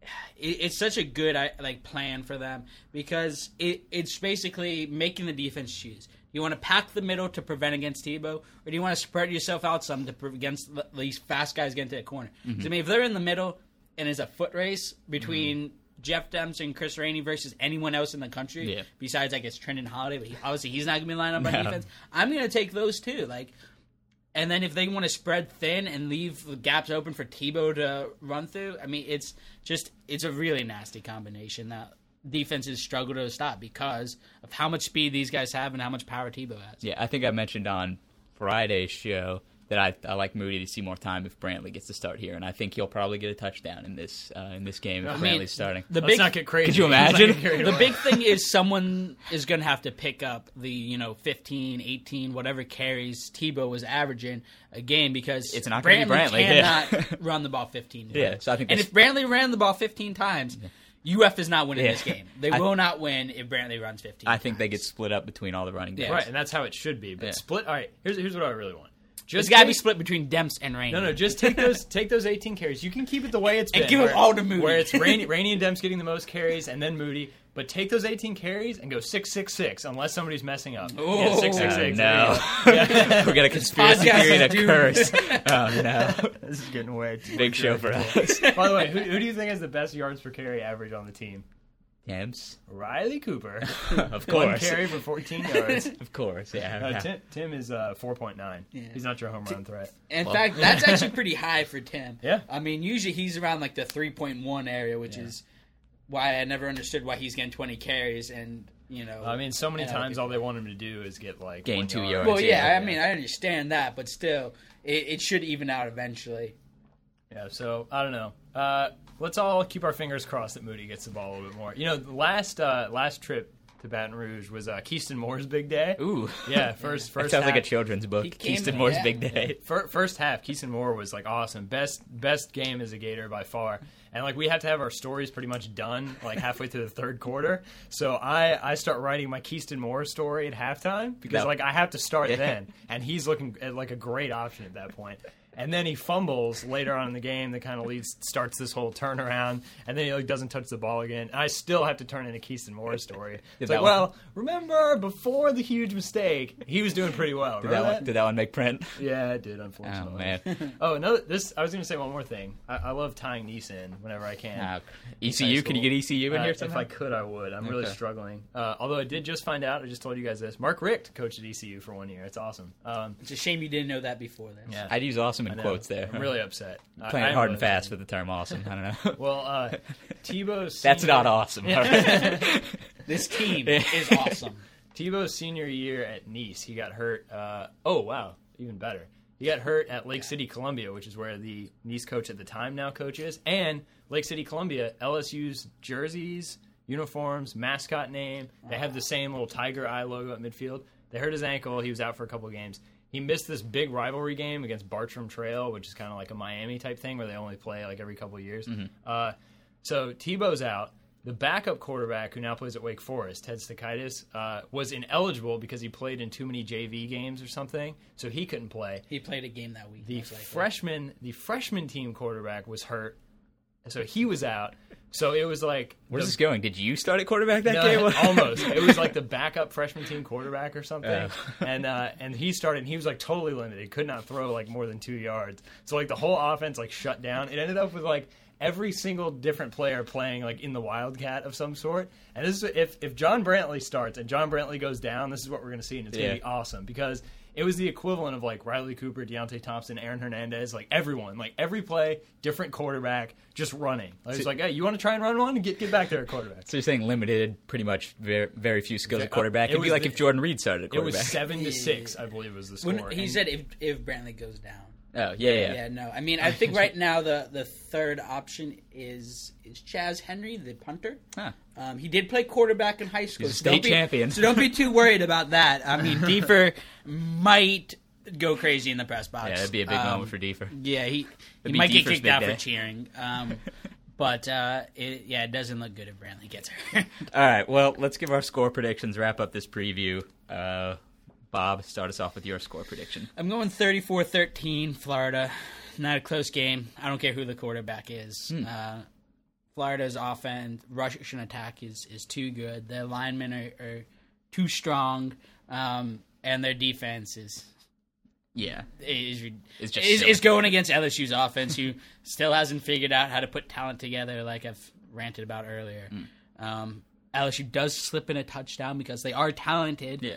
S4: it's such a good like plan for them because it's basically making the defense choose. You want to pack the middle to prevent against Tebow, or do you want to spread yourself out some to against these fast guys getting to the corner? So, I mean, if they're in the middle and it's a foot race between Jeff Demps and Chris Rainey versus anyone else in the country, besides, I guess, Trenton Holiday, but obviously he's not going to be lined up on defense, I'm going to take those two. And then if they want to spread thin and leave the gaps open for Tebow to run through, I mean, it's a really nasty combination that defenses struggle to stop because of how much speed these guys have and how much power Tebow has.
S3: Yeah, I think I mentioned on Friday's show that I like Moody to see more time if Brantley gets to start here, and I think he'll probably get a touchdown in this game if Brantley's starting.
S2: Let's not get crazy.
S3: Could you imagine?
S4: The big thing is someone is going to have to pick up the 15, 18, whatever carries Tebow was averaging a game because
S3: it's not going to be Brantley.
S4: Cannot run the ball 15 times.
S3: Yeah, so I think
S4: and if Brantley ran the ball 15 times, UF is not winning this game. They will not win if Brantley runs 15
S3: I think they get split up between all the running backs.
S2: Right, and that's how it should be. But split. All right, here's what I really want.
S4: It's got to be split between Demps and Rainey.
S2: No, just take those 18 carries. You can keep it the way it's been.
S4: And give them all to Moody.
S2: Where it's Rainey and Demps getting the most carries, and then Moody. But take those 18 carries and go 6-6-6, unless somebody's messing up.
S4: Oh,
S2: yeah, 6-6-6.
S3: No. We got a conspiracy theory and a curse. Oh, no.
S2: This is getting way too
S3: big show for us.
S2: By the way, who do you think has the best yards per carry average on the team?
S3: Demps.
S2: Riley Cooper.
S3: Of course.
S2: 1 carry for 14 yards.
S3: Of course, yeah.
S2: Tim is 4.9. Yeah. He's not your home run threat.
S4: In fact, that's actually pretty high for Tim.
S2: Yeah.
S4: I mean, usually he's around like the 3.1 area, which is why I never understood why he's getting 20 carries and,
S2: I mean, so many times all they want him to do is get like
S3: gain 2 yards.
S4: Well, yeah, I mean, I understand that, but still, it should even out eventually.
S2: Yeah, so, I don't know. Let's all keep our fingers crossed that Moody gets the ball a little bit more. The last trip to Baton Rouge was Keyston Moore's big day.
S3: Ooh.
S2: Yeah, first
S3: that sounds
S2: half.
S3: like a children's book. Keyston Moore's big day.
S2: First half, Keyston Moore was like awesome. Best game as a Gator by far. And like we have to have our stories pretty much done like halfway through the third quarter. So I start writing my Keyston Moore story at halftime because like I have to start then. And he's looking at like a great option at that point. And then he fumbles later on in the game that kind of starts this whole turnaround, and then he doesn't touch the ball again. And I still have to turn in a Keyston Moore story. It's like, well, remember before the huge mistake, he was doing pretty well.
S3: Did that one make print?
S2: Yeah, it did, unfortunately.
S3: Oh, man.
S2: Oh, no, I was going to say one more thing. I love tying Nice in whenever I can.
S3: ECU? Can you get ECU in here somehow?
S2: If I could, I would. I'm really struggling. Although I did just find out, I just told you guys this, Mark Richt coached at ECU for 1 year. It's awesome.
S4: It's a shame you didn't know that before then.
S2: Yeah.
S3: I'd use awesome in quotes there.
S2: I'm really upset.
S3: Playing hard and fast with the term awesome. I don't know.
S2: Well, Tebow's
S3: That's not awesome.
S4: This team is awesome.
S2: Tebow's senior year at Nice, he got hurt. Oh, wow. Even better. He got hurt at Lake City, Columbia, which is where the Nice coach at the time now coaches. And Lake City, Columbia, LSU's jerseys, uniforms, mascot name, they have the same little tiger eye logo at midfield. They hurt his ankle. He was out for a couple of games. He missed this big rivalry game against Bartram Trail, which is kind of like a Miami type thing where they only play like every couple of years. So Tebow's out. The backup quarterback, who now plays at Wake Forest, Ted Stakaitis, was ineligible because he played in too many JV games or something, so he couldn't play.
S4: He played a game that week.
S2: The freshman team quarterback was hurt, so he was out. So it was like...
S3: Where's this going? Did you start at quarterback that
S2: No,
S3: game?
S2: almost. It was like the backup freshman team quarterback or something. And he started, and he was like totally limited. He could not throw like more than 2 yards. So like the whole offense like shut down. It ended up with like every single different player playing like in the Wildcat of some sort. And this is if John Brantley starts and John Brantley goes down, this is what we're going to see, and it's going to be awesome because it was the equivalent of like Riley Cooper, Deontay Thompson, Aaron Hernandez, like everyone, like every play, different quarterback, just running. Like, it's like, hey, you want to try and run one? Get back there at quarterback.
S3: So you're saying limited, pretty much very, very few skills at quarterback. It'd be like if Jordan Reed started at quarterback.
S2: It was 7-6, I believe, was the score.
S4: He said if Brantley goes down.
S3: Oh, yeah.
S4: Yeah, no. I mean, I think right now the third option is Chaz Henry, the punter.
S3: Huh.
S4: He did play quarterback in high school.
S3: He's a state champion.
S4: So don't be too worried about that. I mean, Diefer might go crazy in the press box.
S3: Yeah, that'd be a big moment for Diefer.
S4: Yeah, he
S3: That'd
S4: might
S3: be
S4: get
S3: Diefer's
S4: kicked
S3: big
S4: out
S3: day.
S4: for cheering. But it doesn't look good if Brantley gets hurt.
S3: All right, well, let's give our score predictions, wrap up this preview. Bob, start us off with your score prediction.
S4: I'm going 34-13, Florida. Not a close game. I don't care who the quarterback is. Florida's offense, rush and attack is too good. Their linemen are too strong, and their defense is going against LSU's offense, who still hasn't figured out how to put talent together, like I've ranted about earlier. LSU does slip in a touchdown because they are talented.
S3: Yeah.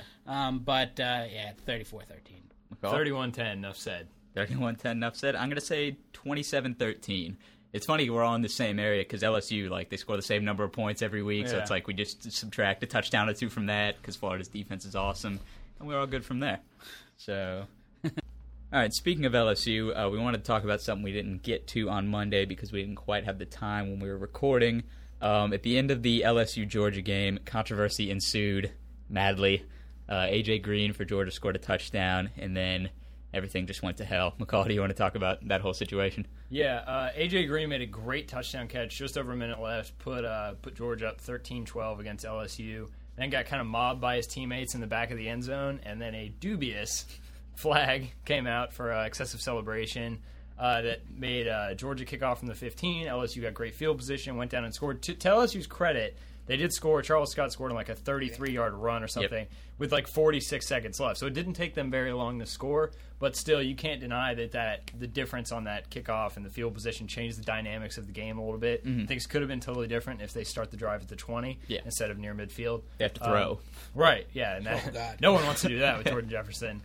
S4: 34-13.
S2: 31-10, enough said.
S3: 31-10, enough said. I'm going to say 27-13. It's funny we're all in the same area because LSU, like, they score the same number of points every week, so it's like we just subtract a touchdown or two from that because Florida's defense is awesome, and we're all good from there. So, all right, speaking of LSU, we wanted to talk about something we didn't get to on Monday because we didn't quite have the time when we were recording. At the end of the LSU-Georgia game, controversy ensued madly. A.J. Green for Georgia scored a touchdown, and then everything just went to hell. McCall, do you want to talk about that whole situation?
S2: Yeah, A.J. Green made a great touchdown catch, just over a minute left, put Georgia up 13-12 against LSU, then got kind of mobbed by his teammates in the back of the end zone, and then a dubious flag came out for excessive celebration. That made Georgia kick off from the 15. LSU got great field position, went down and scored. To LSU's credit, they did score. Charles Scott scored on like a 33-yard run or something with like 46 seconds left. So it didn't take them very long to score, but still, you can't deny that the difference on that kickoff and the field position changed the dynamics of the game a little bit. Things could have been totally different if they start the drive at the 20 instead of near midfield.
S3: They have to throw.
S2: Right, yeah. And no one wants to do that with Jordan Jefferson.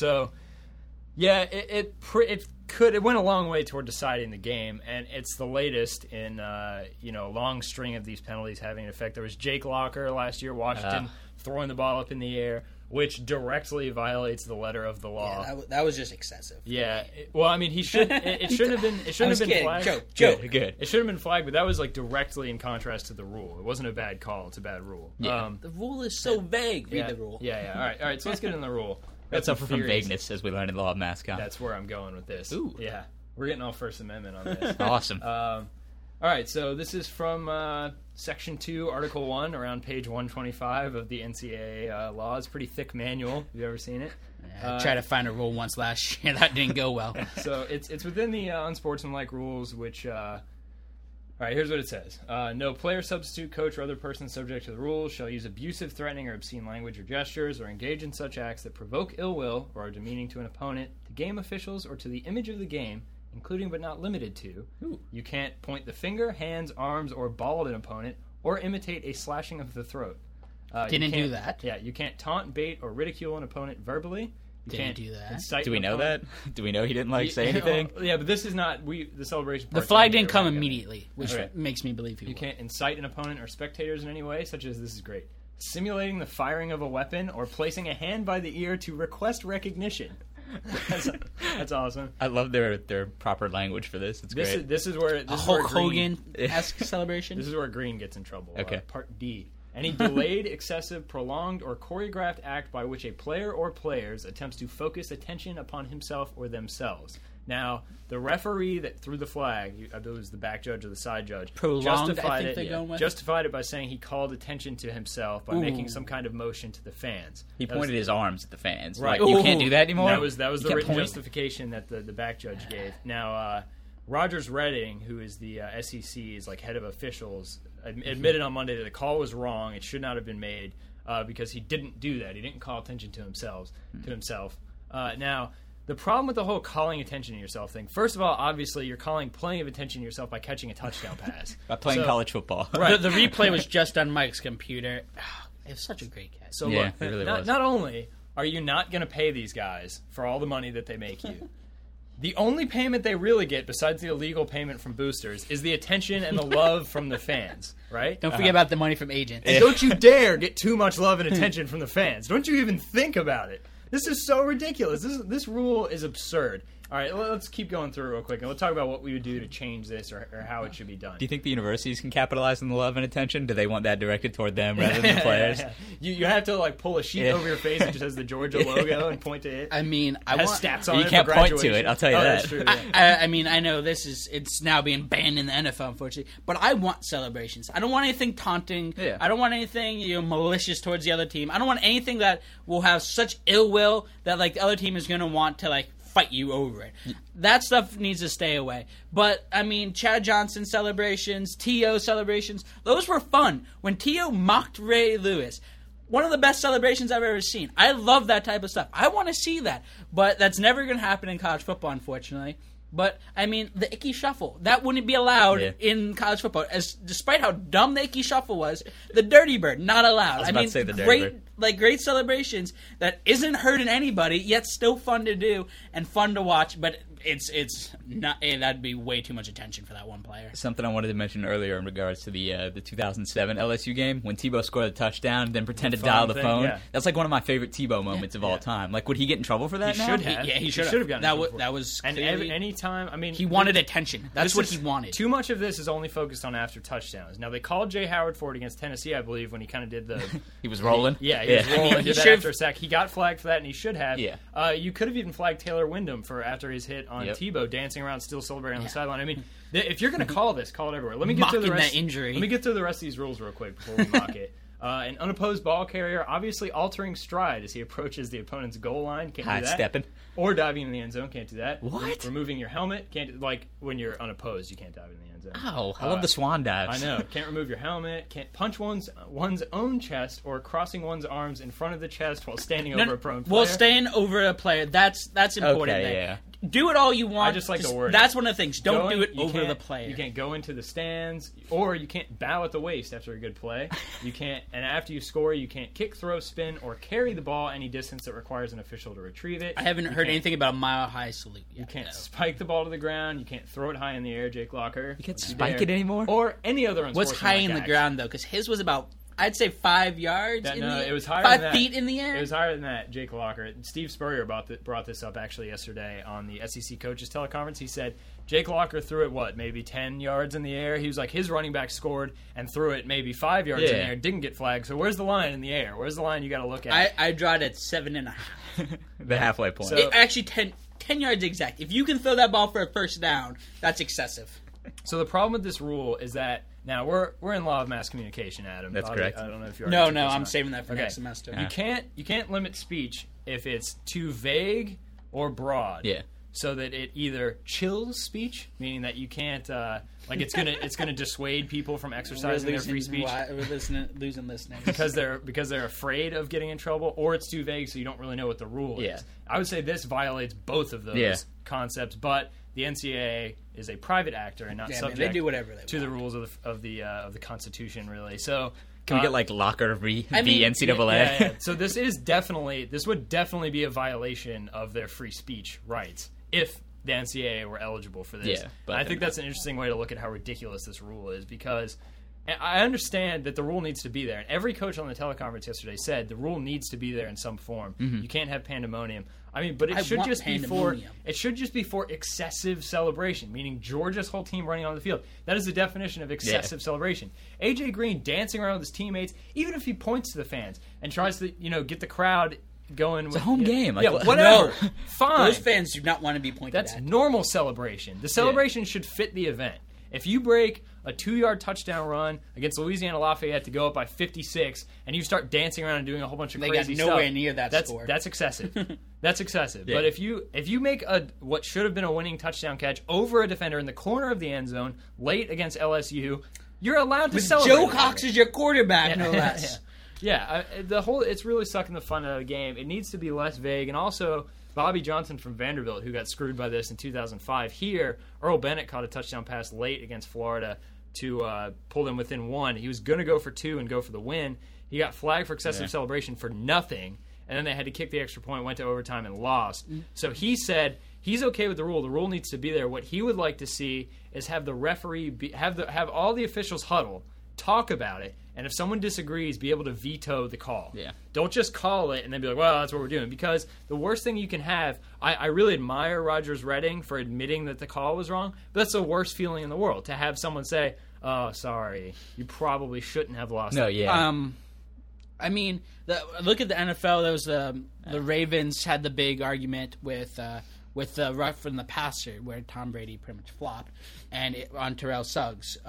S2: Yeah, it went a long way toward deciding the game, and it's the latest in a long string of these penalties having an effect. There was Jake Locker last year, Washington, throwing the ball up in the air, which directly violates the letter of the law.
S4: Yeah, that was just excessive.
S2: Yeah, well, I mean, he should. It shouldn't have been. It shouldn't have been flagged.
S4: Joke.
S3: Good.
S2: It should have been flagged, but that was like directly in contrast to the rule. It wasn't a bad call; it's a bad rule.
S3: Yeah.
S4: The rule is so vague. Read the rule.
S2: Yeah. All right. So let's get in the rule.
S3: That suffer from vagueness, as we learned in Law of Mascot.
S2: That's where I'm going with this.
S3: Ooh.
S2: Yeah. We're getting all First Amendment on this.
S3: Awesome.
S2: All right, so this is from Section 2, Article 1, around page 125 of the NCAA law. It's a pretty thick manual. Have you ever seen it?
S4: Yeah, I tried to find a rule once last year. That didn't go well.
S2: So it's within the unsportsmanlike rules, which... all right, here's what it says. No player, substitute, coach, or other person subject to the rules shall use abusive, threatening, or obscene language or gestures or engage in such acts that provoke ill will or are demeaning to an opponent, to game officials, or to the image of the game, including but not limited to. You can't point the finger, hands, arms, or ball at an opponent or imitate a slashing of the throat.
S4: Didn't do that.
S2: Yeah, you can't taunt, bait, or ridicule an opponent verbally. You
S4: Didn't
S2: can't
S4: do that.
S2: incite
S3: Do we
S2: an
S3: know
S2: opponent.
S3: that? Do we know he didn't say anything?
S2: Yeah, but this is not the celebration.
S4: The
S2: part's
S4: flag
S2: in
S4: didn't
S2: here,
S4: come
S2: right?
S4: immediately, which
S2: Okay.
S4: makes me believe he
S2: You
S4: would.
S2: can't incite an opponent or spectators in any way, such as, this is great, simulating the firing of a weapon or placing a hand by the ear to request recognition. That's awesome.
S3: I love their proper language for this. It's great.
S2: This is where
S4: A Hulk
S2: Green,
S4: Hogan-esque celebration?
S2: this is where Green gets in trouble.
S3: Okay.
S2: Part D. Any delayed, excessive, prolonged, or choreographed act by which a player or players attempts to focus attention upon himself or themselves. Now, the referee that threw the flag, I believe it was the back judge or the side judge,
S4: Prolonged, I think they're going with?
S2: justified it by saying he called attention to himself by making some kind of motion to the fans.
S3: He pointed his arms at the fans.
S2: Right.
S3: Like, you can't do that anymore?
S2: That was
S3: You
S2: the
S3: can't
S2: written
S3: point.
S2: justification that the back judge gave. Now, Rogers Redding, who is the SEC's like head of officials, admitted on Monday that the call was wrong. It should not have been made because he didn't do that. He didn't call attention to himself. Now, the problem with the whole calling attention to yourself thing, first of all, obviously, you're calling plenty of attention to yourself by catching a touchdown pass.
S3: By playing college football.
S2: Right.
S4: The replay was just on Mike's computer. It was such a great catch.
S2: So
S3: Yeah,
S2: look,
S3: it really was.
S2: not only are you not going to pay these guys for all the money that they make you, the only payment they really get, besides the illegal payment from boosters, is the attention and the love from the fans, right?
S4: Don't forget about the money from agents.
S2: And don't you dare get too much love and attention from the fans. Don't you even think about it. This is so ridiculous. This rule is absurd. All right, let's keep going through it real quick, and we'll talk about what we would do to change this or how it should be done.
S3: Do you think the universities can capitalize on the love and attention? Do they want that directed toward them rather than the players?
S2: You have to like pull a sheet over your face that just has the Georgia logo and point to it.
S4: I mean,
S2: It has stats on
S3: You
S2: it.
S3: can't
S2: for
S3: point to
S2: graduation.
S3: it, I'll tell you
S2: Oh,
S3: that.
S2: That's true, yeah.
S4: I mean, I know it's now being banned in the NFL, unfortunately, but I want celebrations. I don't want anything taunting.
S3: Yeah.
S4: I don't want anything malicious towards the other team. I don't want anything that will have such ill will that like the other team is going to want to like fight you over it. That stuff needs to stay away. But I mean, Chad Johnson celebrations, T.O. celebrations, those were fun. When T.O. mocked Ray Lewis, one of the best celebrations I've ever seen. I love that type of stuff. I want to see that. But that's never going to happen in college football, unfortunately. But, I mean, the Ickey Shuffle, that wouldn't be allowed in college football. Despite how dumb the Ickey Shuffle was, the Dirty Bird, not allowed.
S3: I was about to say the Dirty Bird.
S4: Great celebrations that isn't hurting anybody, yet still fun to do and fun to watch, but it's not. That'd be way too much attention for that one player.
S3: Something I wanted to mention earlier in regards to the 2007 LSU game when Tebow scored a touchdown and then pretended to dial the phone.
S2: Yeah.
S3: That's like one of my favorite Tebow moments of all time. Like, would he get in trouble for that
S2: He
S3: now?
S2: should have.
S4: He should
S2: have gotten in trouble for it.
S4: That was
S2: And
S4: clearly,
S2: any time, I mean,
S4: he wanted attention. That's what he wanted.
S2: Too much of this is only focused on after touchdowns. Now they called Jay Howard for it against Tennessee, I believe, when he kind of did the.
S3: He was rolling.
S2: Yeah, he was rolling.
S4: I mean, he
S2: did that
S4: should've-
S2: after a sack. He got flagged for that, and he should have.
S3: Yeah.
S2: You could have even flagged Taylor Wyndham for after his hit on Tebow, dancing around, still celebrating on the sideline. I mean, if you're going to call this, call it everywhere. Let me get through the
S4: Mocking
S2: rest.
S4: that injury.
S2: Let me get through the rest of these rules real quick before we mock it. An unopposed ball carrier, obviously altering stride as he approaches the opponent's goal line. Can't
S3: High
S2: do that.
S3: stepping.
S2: Or diving in the end zone. Can't do that.
S3: What?
S2: Removing your helmet. Can't like when you're unopposed. You can't dive in the end zone.
S3: Oh, I love the swan dives.
S2: I know. Can't remove your helmet. Can't punch one's own chest or crossing one's arms in front of the chest while standing over a prone player.
S4: Well, staying over a player, that's important.
S3: Okay,
S4: there.
S3: yeah.
S4: Do it all you want.
S2: I just like the word.
S4: That's one of the things. Don't do it
S2: You
S4: over
S2: can't-
S4: the player.
S2: You can't go into the stands, or you can't bow at the waist after a good play. You can't, and after you score, you can't kick, throw, spin, or carry the ball any distance that requires an official to retrieve it.
S4: I haven't
S2: You
S4: heard
S2: can't-
S4: anything about a mile-high salute yet.
S2: You can't
S4: though.
S2: spike the ball to the ground. You can't throw it high in the air, Jake Locker.
S3: You can't
S2: Don't you
S3: spike
S2: dare.
S3: it anymore?
S2: Or any other
S4: What's high in the
S2: unsportsmanlike
S4: ground, though? Because his was about, I'd say, 5 yards in
S2: No,
S4: the air.
S2: it was higher
S4: 5
S2: than that.
S4: feet in the air?
S2: It was higher than that, Jake Locker. Steve Spurrier brought this up actually yesterday on the SEC coaches teleconference. He said Jake Locker threw it, maybe 10 yards in the air? He was like, his running back scored and threw it maybe 5 yards in the air, didn't get flagged. So where's the line in the air? Where's the line you got to look at?
S4: I draw it at 7.5.
S3: The halfway point.
S2: So-
S4: Actually, 10 yards exact. If you can throw that ball for a first down, that's excessive.
S2: So the problem with this rule is that now we're in law of mass communication, Adam.
S3: That's
S2: Bobby,
S3: correct.
S2: I don't know if you
S4: No,
S2: already took this
S4: I'm
S2: on.
S4: saving that for
S2: Okay.
S4: next semester.
S2: You can't limit speech if it's too vague or broad.
S3: Yeah.
S2: So that it either chills speech, meaning that you can't it's gonna dissuade people from exercising their free speech
S4: We're losing listeners.
S2: because they're afraid of getting in trouble, or it's too vague so you don't really know what the rule
S3: Yeah.
S2: is. I would say this violates both of those concepts, but the NCAA is a private actor and not
S4: Yeah, man,
S2: subject
S4: they do whatever they
S2: to the
S4: want.
S2: rules of the Constitution, really. So
S3: Can we get like Locker v NCAA?
S2: yeah. So this would definitely be a violation of their free speech rights if the NCAA were eligible for this.
S3: Yeah, but
S2: I
S3: they're
S2: think that's an interesting way to look at how ridiculous this rule is, because I understand that the rule needs to be there. And every coach on the teleconference yesterday said the rule needs to be there in some form.
S3: Mm-hmm.
S2: You can't have pandemonium. I mean, but
S4: I
S2: it should
S4: want
S2: just be
S4: pandemonium.
S2: for excessive celebration, meaning Georgia's whole team running on the field. That is the definition of excessive celebration. AJ Green dancing around with his teammates, even if he points to the fans and tries to, get the crowd going. It's
S3: a home game. Like,
S2: yeah,
S3: what-
S2: whatever.
S4: No.
S2: Fine.
S4: Those fans do not want to be pointed
S2: That's
S4: at.
S2: normal celebration. The celebration should fit the event. If you break a 2-yard touchdown run against Louisiana Lafayette to go up by 56, and you start dancing around and doing a whole bunch of crazy stuff,
S4: nowhere near that score.
S2: That's excessive. That's excessive.
S3: Yeah.
S2: But if you make what should have been a winning touchdown catch over a defender in the corner of the end zone late against LSU, you're allowed to
S4: With
S2: celebrate.
S4: Joe Cox is your quarterback, no less.
S2: It's really sucking the fun out of the game. It needs to be less vague, and also Bobby Johnson from Vanderbilt, who got screwed by this in 2005. Here, Earl Bennett caught a touchdown pass late against Florida to pull them within 1. He was going to go for 2 and go for the win. He got flagged for excessive celebration for nothing, and then they had to kick the extra point, went to overtime, and lost. So he said he's okay with the rule. The rule needs to be there. What he would like to see is have the referee have all the officials huddle, talk about it, and if someone disagrees, be able to veto the call.
S3: Yeah.
S2: Don't just call it and then be like, well, that's what we're doing. Because the worst thing you can have, I really admire Rogers Redding for admitting that the call was wrong, but that's the worst feeling in the world, to have someone say, oh, sorry, you probably shouldn't have lost.
S3: No,
S2: that.
S3: yeah.
S4: I mean, look at the NFL. There was the Ravens had the big argument with the rough and the passer, where Tom Brady pretty much flopped, and on Terrell Suggs,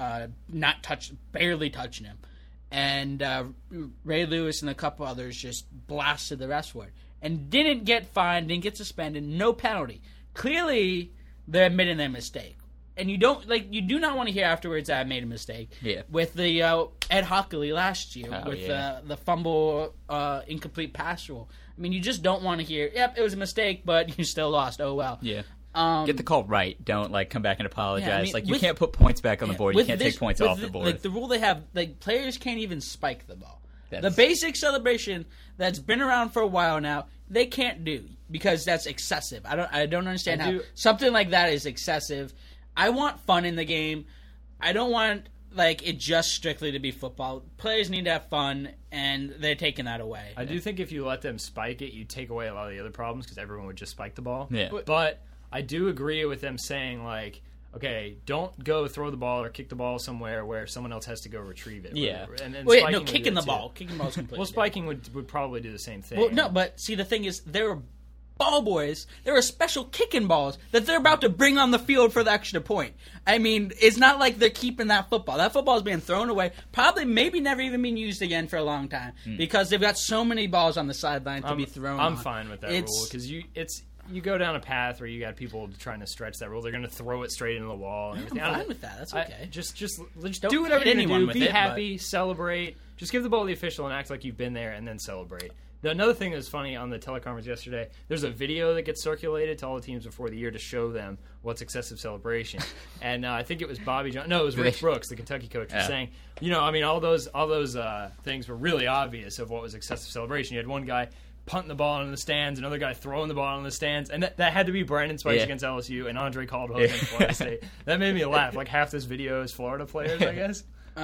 S4: barely touching him, and Ray Lewis and a couple others just blasted the rest for it, and didn't get fined, didn't get suspended, no penalty. Clearly, they're admitting their mistake. And you do not want to hear afterwards that I made a mistake.
S3: Yeah.
S4: With the Ed Hockley last year with the fumble incomplete pass rule. I mean, you just don't want to hear, yep, it was a mistake, but you still lost. Oh, well.
S3: Yeah. Get the call right. Don't come back and apologize.
S4: Yeah, I mean,
S3: you can't put points back on the board. You can't take points off the board.
S4: Like the rule they have, players can't even spike the ball.
S3: That's-
S4: The basic celebration that's been around for a while now, they can't do because that's excessive. I don't understand how something like that is excessive. I want fun in the game. I don't want it just strictly to be football. Players need to have fun, and they're taking that away.
S2: I do think if you let them spike it, you take away a lot of the other problems because everyone would just spike the ball.
S3: Yeah.
S2: But I do agree with them saying, okay, don't go throw the ball or kick the ball somewhere where someone else has to go retrieve it.
S3: Yeah.
S4: Kicking the ball. Kicking the ball is completely
S2: Well, spiking would probably do the same thing.
S4: Well, no, but see, the thing is, there are ball boys. There are special kicking balls that they're about to bring on the field for the extra point. I mean, it's not like they're keeping that football. That football is being thrown away, maybe never even being used again for a long time because they've got so many balls on the sideline to be thrown.
S2: I'm fine with that rule because you go down a path where you got people trying to stretch that rule. They're going to throw it straight into the wall and everything.
S4: I'm fine with that. That's okay.
S2: Just
S4: Don't
S2: do whatever
S4: hit
S2: you
S4: anyone
S2: do.
S4: with
S2: Be
S4: it,
S2: happy, celebrate. Just give the ball to the official and act like you've been there, and then celebrate. Another thing that was funny on the teleconference yesterday, there's a video that gets circulated to all the teams before the year to show them what's excessive celebration. And I think it was Bobby Johnson. No, it was Rich Brooks, the Kentucky coach, was saying, all those things were really obvious of what was excessive celebration. You had one guy punting the ball into the stands, another guy throwing the ball into the stands, and that had to be Brandon Spikes against LSU and Andre Caldwell against Florida State. That made me laugh. Half this video is Florida players, I guess.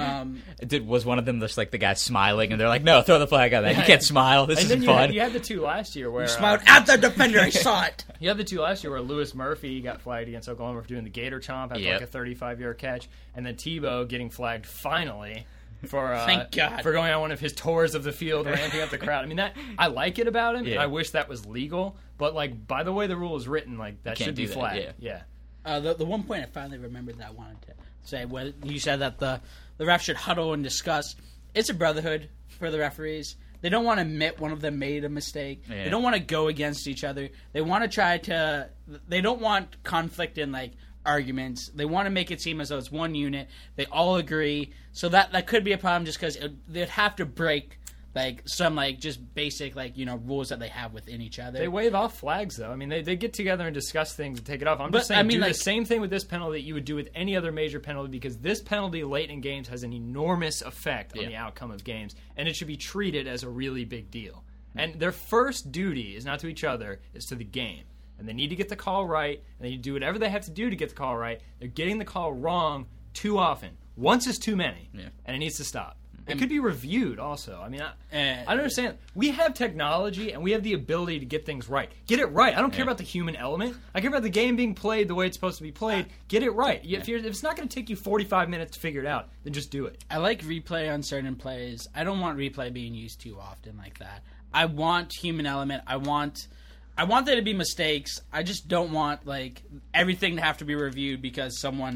S3: Was one of them just the guy smiling, and they're like, "No, throw the flag on that. You can't smile. This isn't fun."
S2: You had the two last year where
S4: you smiled at the defender. I saw it.
S2: You had the two last year where Lewis Murphy got flagged against Oklahoma for doing the Gator Chomp after a 35-yard catch, and then Tebow getting flagged finally for
S4: thank God
S2: for going on one of his tours of the field, ramping up the crowd. I mean, I like it about him. Yeah. I wish that was legal, but by the way the rule is written, that should be flagged.
S3: Yeah.
S4: The one point I finally remembered that I wanted to say when you said that the refs should huddle and discuss. It's a brotherhood for the referees. They don't want to admit one of them made a mistake. Yeah. They don't want to go against each other. They want to try to. They don't want conflict in arguments. They want to make it seem as though it's one unit. They all agree. So that could be a problem just because they'd have to break some just basic rules that they have within each other.
S2: They wave off flags though. I mean they get together and discuss things and take it off. I'm just saying do the same thing with this penalty that you would do with any other major penalty because this penalty late in games has an enormous effect on the outcome of games and it should be treated as a really big deal. And their first duty is not to each other, it's to the game. And they need to get the call right and they need to do whatever they have to do to get the call right. They're getting the call wrong too often. Once is too many. Yeah. And it needs to stop. It could be reviewed also. I mean, I don't understand. We have technology and we have the ability to get things right. Get it right. I don't care about the human element. I care about the game being played the way it's supposed to be played. Get it right. If it's not going to take you 45 minutes to figure it out, then just do it.
S4: I like replay on certain plays. I don't want replay being used too often like that. I want human element. I want there to be mistakes. I just don't want everything to have to be reviewed because someone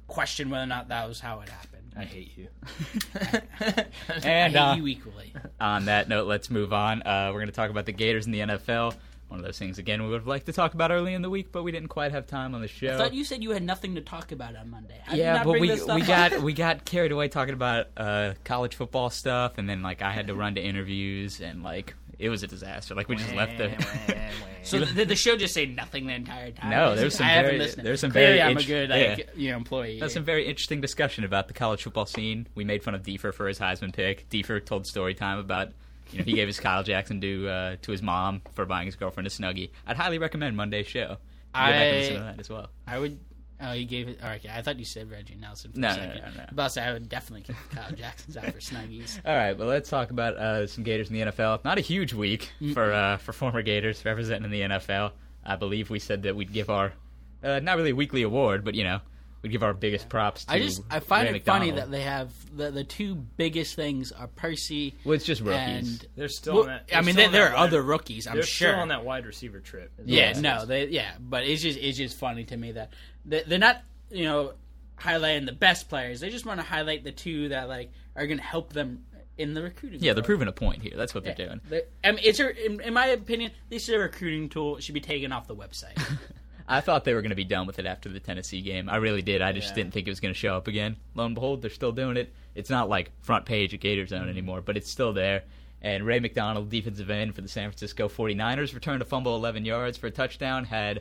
S4: question whether or not that was how it happened.
S2: I hate you.
S3: And
S4: I hate you equally.
S3: on that note, let's move on. We're going to talk about the Gators in the NFL. One of those things, again, we would have liked to talk about early in the week, but we didn't quite have time on the show.
S4: I thought you said you had nothing to talk about on Monday. I did
S3: Yeah,
S4: not
S3: but
S4: bring
S3: we
S4: this stuff up.
S3: we got carried away talking about college football stuff, and then like I had to run to interviews, and like it was a disaster. Like we just left the.
S4: So did the show just say nothing the entire time?
S3: No, there was some
S4: I haven't
S3: very-
S4: listened.
S3: there was some
S4: Clearly,
S3: very
S4: I'm a
S3: int-
S4: good employee.
S3: That's some very interesting discussion about the college football scene. We made fun of Diefer for his Heisman pick. Diefer told story time about, he gave his Kyle Jackson to his mom for buying his girlfriend a Snuggie. I'd highly recommend Monday's show. Go back and listen to that as well.
S4: I would. Oh, you gave it. Okay, I thought you said Reggie Nelson for
S3: No,
S4: a
S3: no,
S4: second.
S3: no.
S4: But I'll say I would definitely keep Kyle Jackson's out for Snuggies.
S3: All right, well, let's talk about some Gators in the NFL. Not a huge week for former Gators representing in the NFL. I believe we said that we'd give our not really a weekly award, but we'd give our biggest props to
S4: I find
S3: Ray
S4: it funny
S3: McDonald.
S4: that they have the two biggest things are Percy.
S3: Well, it's just rookies.
S4: And
S2: They're still
S4: well,
S2: on that.
S4: I mean, there are other rookies. I'm
S2: They're
S4: sure.
S2: still on that wide receiver trip. is
S4: Yeah,
S2: what it
S4: no,
S2: is.
S4: but it's just funny to me that they're not highlighting the best players. They just want to highlight the two that are going to help them in the recruiting.
S3: Yeah, they're
S4: program.
S3: proving a point here. That's what they're doing.
S4: I mean, it's in my opinion, this is a recruiting tool. It should be taken off the website.
S3: I thought they were going to be done with it after the Tennessee game. I really did. I just
S2: Yeah.
S3: didn't think it was going to show up again. Lo and behold, they're still doing it. It's not like front page at Gator Zone anymore, but it's still there. And Ray McDonald, defensive end for the San Francisco 49ers, returned a fumble 11 yards for a touchdown. Had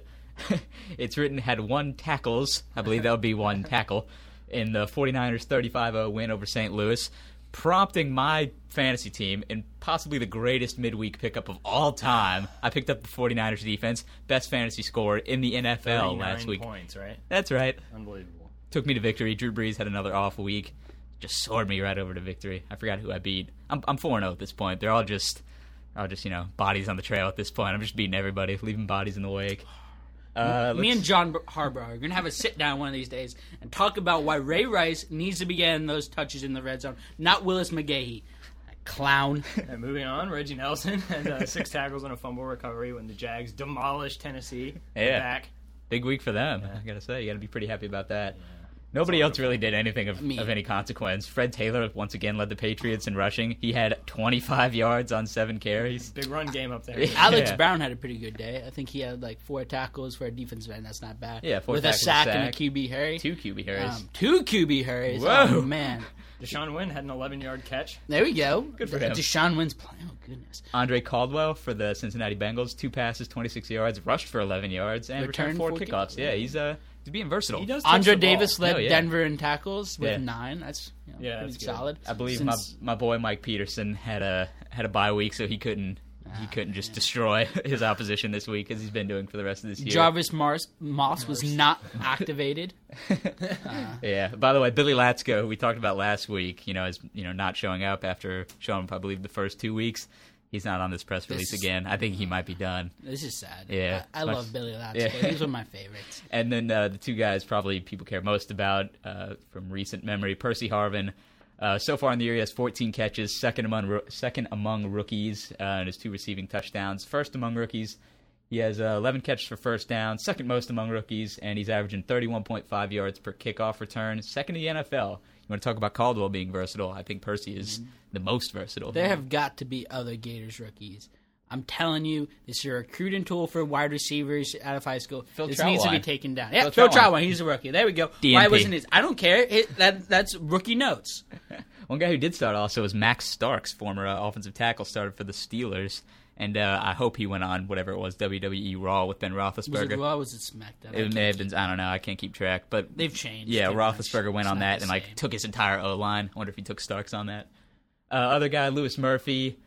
S3: 1 tackles. I believe that would be 1 tackle in the 49ers 35-0 win over St. Louis, prompting my fantasy team in possibly the greatest midweek pickup of all time. I picked up the 49ers defense, best fantasy score in the NFL last
S2: 39
S3: week.
S2: points, right?
S3: That's right.
S2: Unbelievable.
S3: Took me to victory. Drew Brees had another awful week. Just soared me right over to victory. I forgot who I beat. I'm 4-0 at this point. They're all just bodies on the trail at this point. I'm just beating everybody, leaving bodies in the wake.
S4: Me and John Harbaugh are going to have a sit-down one of these days and talk about why Ray Rice needs to be getting those touches in the red zone, not Willis McGahee. That clown.
S2: And moving on, Reggie Nelson had 6 tackles and a fumble recovery when the Jags demolished Tennessee. They're
S3: Yeah.
S2: back.
S3: Big week for them. I gotta say, you gotta be pretty happy about that. Nobody else really did anything of any consequence. Fred Taylor once again led the Patriots in rushing. He had 25 yards on 7 carries.
S2: Big run game up there.
S4: Alex
S3: Yeah.
S4: Brown had a pretty good day. I think he had 4 tackles for a defensive end. That's not bad.
S3: Yeah, 4
S4: with
S3: tackles,
S4: a sack
S3: a
S4: and a
S3: sack.
S4: QB hurry.
S3: 2 QB hurries.
S4: 2 QB hurries.
S3: Whoa.
S4: Oh, man.
S2: Deshaun Wynn had an 11-yard catch.
S4: There we go.
S3: Good for him.
S4: Deshaun Wynn's playing. Oh, goodness.
S3: Andre Caldwell for the Cincinnati Bengals, 2 passes, 26 yards, rushed for 11 yards, and returned 4
S4: Returned 4
S3: kickoffs. Yeah, he's being versatile.
S2: He does touch
S4: Andre
S2: the ball.
S4: Davis led
S3: Oh, yeah.
S4: Denver in tackles with
S3: Yeah.
S4: 9. That's
S2: Yeah,
S4: pretty
S2: that's good.
S4: solid.
S3: I believe
S4: Since-
S3: my boy Mike Peterson had a bye week, so he couldn't just destroy his opposition this week as he's been doing for the rest of this year.
S4: Jarvis Moss was not activated.
S3: Yeah. By the way, Billy Latsko, who we talked about last week, is not showing up after showing up, I believe, the first 2 weeks. He's not on this press release again. I think he might be done.
S4: This is sad.
S3: Yeah.
S4: I love Billy Latsko.
S3: Yeah.
S4: He's one of my favorites.
S3: And then the 2 guys probably people care most about from recent memory, Percy Harvin. So far in the year, he has 14 catches, second among rookies, and his 2 receiving touchdowns. First among rookies, he has 11 catches for first down, second most among rookies, and he's averaging 31.5 yards per kickoff return, second in the NFL. You want to talk about Caldwell being versatile? I think Percy is the most versatile.
S4: There have got to be other Gators rookies. I'm telling you, this is a recruiting tool for wide receivers out of high school. This needs to be
S3: Troutwine.
S4: taken down. Yeah,
S3: Phil
S4: Phil
S3: Troutwine.
S4: Troutwine. He's a rookie. There we go.
S3: DNP.
S4: Why wasn't his? I don't care. That's rookie notes.
S3: One guy who did start also was Max Starks, former offensive tackle, started for the Steelers. And I hope he went on whatever it was, WWE Raw with Ben
S4: Was
S3: Roethlisberger.
S4: it Raw? Was it SmackDown?
S3: It may have been, I don't know, I can't keep track. But
S4: They've changed.
S3: yeah,
S4: too much.
S3: Roethlisberger went
S4: It's
S3: on
S4: not
S3: that
S4: the
S3: and
S4: same.
S3: took his entire O-line. I wonder if he took Starks on that. Other guy, Lewis Murphy.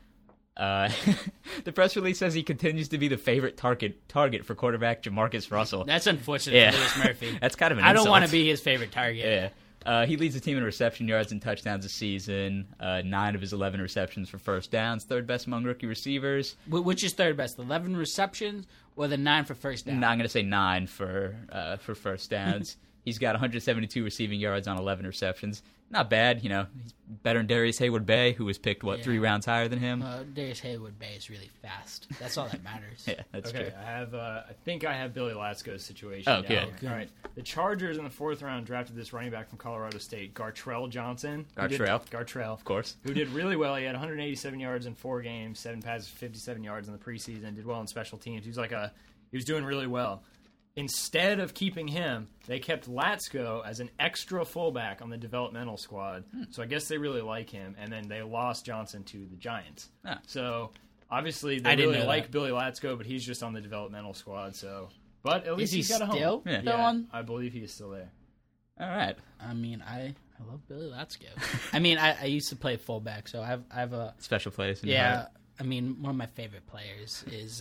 S3: The press release says he continues to be the favorite target for quarterback Jamarcus Russell.
S4: That's unfortunate
S3: Yeah.
S4: for Lewis Murphy.
S3: That's kind of an
S4: I don't
S3: insult.
S4: want to be his favorite target.
S3: Yeah. He leads the team in reception yards and touchdowns this season. 9 of his 11 receptions for first downs. Third best among rookie receivers.
S4: Which is third best? 11 receptions or the 9 for first down?
S3: No, I'm going to say 9 for first downs. He's got 172 receiving yards on 11 receptions. not bad. You know, he's better than Darius Hayward-Bay, who was picked, 3 rounds higher than him?
S4: Darius Hayward-Bay is really fast. That's all that matters.
S3: Yeah, that's
S2: Okay,
S3: true.
S2: I think I have Billy Latsko's situation.
S3: Oh,
S2: down.
S3: good.
S2: All right. The Chargers in the 4th round drafted this running back from Colorado State, Gartrell Johnson.
S3: Gartrell, of course.
S2: Who did really well. He had 187 yards in 4 games, 7 passes, 57 yards in the preseason, did well in special teams. He was doing really well. Instead of keeping him, they kept Latsko as an extra fullback on the developmental squad. So I guess they really like him. And then they lost Johnson to the Giants.
S3: Ah.
S2: So obviously they
S4: I didn't
S2: really
S4: know
S2: like
S4: that.
S2: Billy Latsko, but he's just on the developmental squad. So, but at least
S4: he
S2: he's got a
S4: still?
S2: home.
S3: Yeah.
S4: Still on?
S2: I believe he is still there.
S3: All right.
S4: I mean, I love Billy Latsko. I mean, I used to play fullback, so I have a
S3: Special place. In your
S4: yeah.
S3: heart.
S4: I mean, one of my favorite players is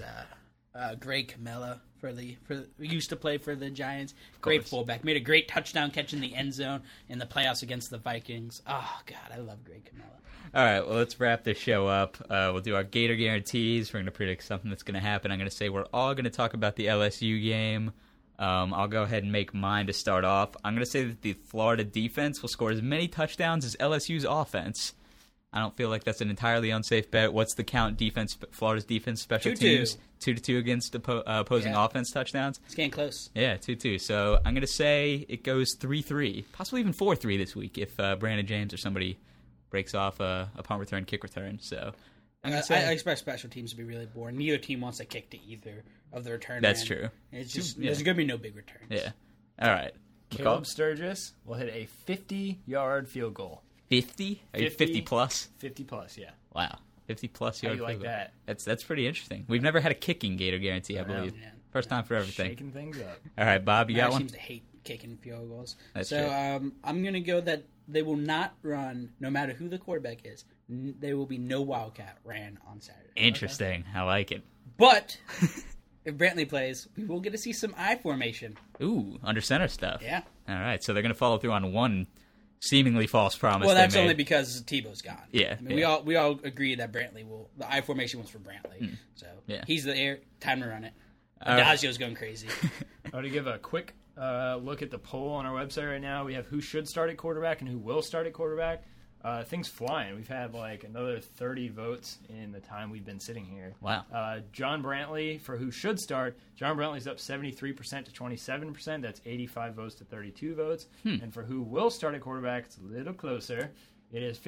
S4: Greg Camella used to play for the Giants. Great
S3: course.
S4: fullback, made a great touchdown catch in the end zone in the playoffs against the Vikings. Oh God, I love Greg Camella.
S3: All right, well, let's wrap this show up. We'll do our Gator guarantees. We're going to predict something that's going to happen. I'm going to say we're all going to talk about the LSU game. I'll go ahead and make mine to start off. I'm going to say that the Florida defense will score as many touchdowns as LSU's offense. I don't feel like that's an entirely unsafe bet. What's the count? Florida's defense, special
S4: 2-2.
S3: teams, 2-2 against opposing
S4: Yeah.
S3: offense touchdowns.
S4: It's getting close.
S3: Yeah, 2-2. So I'm going to say it goes 3-3, possibly even 4-3 this week if Brandon James or somebody breaks off a punt return, kick return. So I'm gonna say
S4: I expect special teams to be really boring. Neither team wants to kick to either of the return.
S3: That's
S4: men.
S3: true.
S4: It's just
S3: Yeah.
S4: there's going to be no big returns.
S3: Yeah. All right.
S2: Caleb Sturgis will hit a 50-yard field goal.
S3: 50? Are you 50 plus?
S2: 50 plus, yeah.
S3: Wow. 50 plus
S2: How
S3: yard
S2: do you like
S3: field goal.
S2: that?
S3: That's pretty interesting. We've never had a kicking Gator guarantee, I
S2: know.
S3: believe.
S4: Yeah.
S3: First time for everything.
S2: Shaking things up.
S3: All right, Bob, you got
S4: Matt
S3: one?
S4: seems to hate kicking field goals.
S3: That's
S4: so
S3: true.
S4: I'm going to go that they will not run, no matter who the quarterback is. There will be no Wildcat ran on Saturday.
S3: Interesting. I like it.
S4: But if Brantley plays, we will get to see some I formation.
S3: Ooh, under center stuff.
S4: Yeah.
S3: All right, so they're going to follow through on one seemingly false promise.
S4: Well,
S3: they
S4: that's
S3: made.
S4: only because Tebow's gone.
S3: Yeah,
S4: I mean,
S3: yeah.
S4: we all agree that Brantley will. The I formation was for Brantley, so
S3: Yeah.
S4: he's the air. Time to run it.
S3: right.
S4: Adagio's going crazy.
S2: I want to give a quick look at the poll on our website right now. We have who should start at quarterback and who will start at quarterback. Things flying. We've had like another 30 votes in the time we've been sitting here.
S3: Wow.
S2: John Brantley, for who should start, John Brantley's up 73% to 27%. That's 85 votes to 32 votes. And for who will start at quarterback, it's a little closer. It is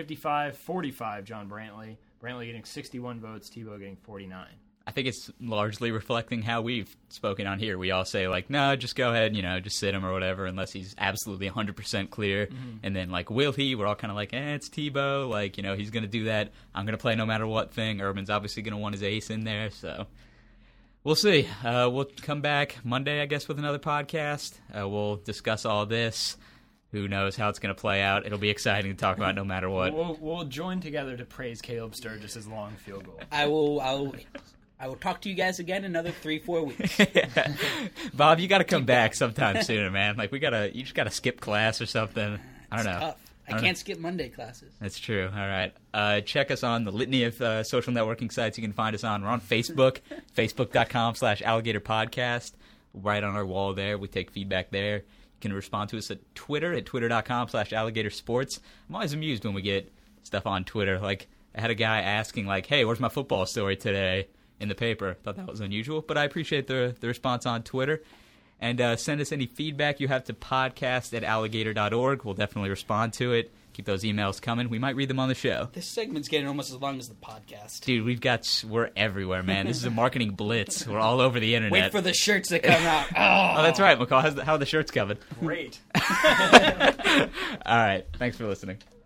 S2: 55-45 John Brantley. Brantley getting 61 votes, Tebow getting 49.
S3: I think it's largely reflecting how we've spoken on here. We all say, like, no, just go ahead, just sit him or whatever, unless he's absolutely 100% clear. And then, like, will he? We're all kind of like, it's Tebow. Like, he's going to do that. I'm going to play no matter what thing. Urban's obviously going to want his ace in there. So we'll see. We'll come back Monday, I guess, with another podcast. We'll discuss all this. Who knows how it's going to play out. It'll be exciting to talk about no matter what.
S2: We'll join together to praise Caleb Sturgis' long field goal.
S4: I will talk to you guys again in another 3-4 weeks.
S3: Bob, you got to come back sometime sooner, man. Like you just got to skip class or something. I don't know.
S4: Tough. I can't skip Monday classes.
S3: That's true. All right. Check us on the litany of social networking sites you can find us on. We're on Facebook, facebook.com/alligator podcast. Right on our wall there. We take feedback there. You can respond to us at Twitter at twitter.com/alligator sports. I'm always amused when we get stuff on Twitter. Like, I had a guy asking, like, hey, where's my football story today in the paper? Thought that was unusual, but I appreciate the response on Twitter. And send us any feedback you have to podcast@alligator.org. We'll definitely respond to it. Keep those emails coming. We might read them on the show.
S4: This segment's getting almost as long as the podcast.
S3: Dude, we're everywhere, man. This is a marketing blitz. We're all over the internet.
S4: Wait for the shirts to come out.
S3: Oh, that's right, McCall. How are the shirts coming?
S2: Great.
S3: All right. Thanks for listening.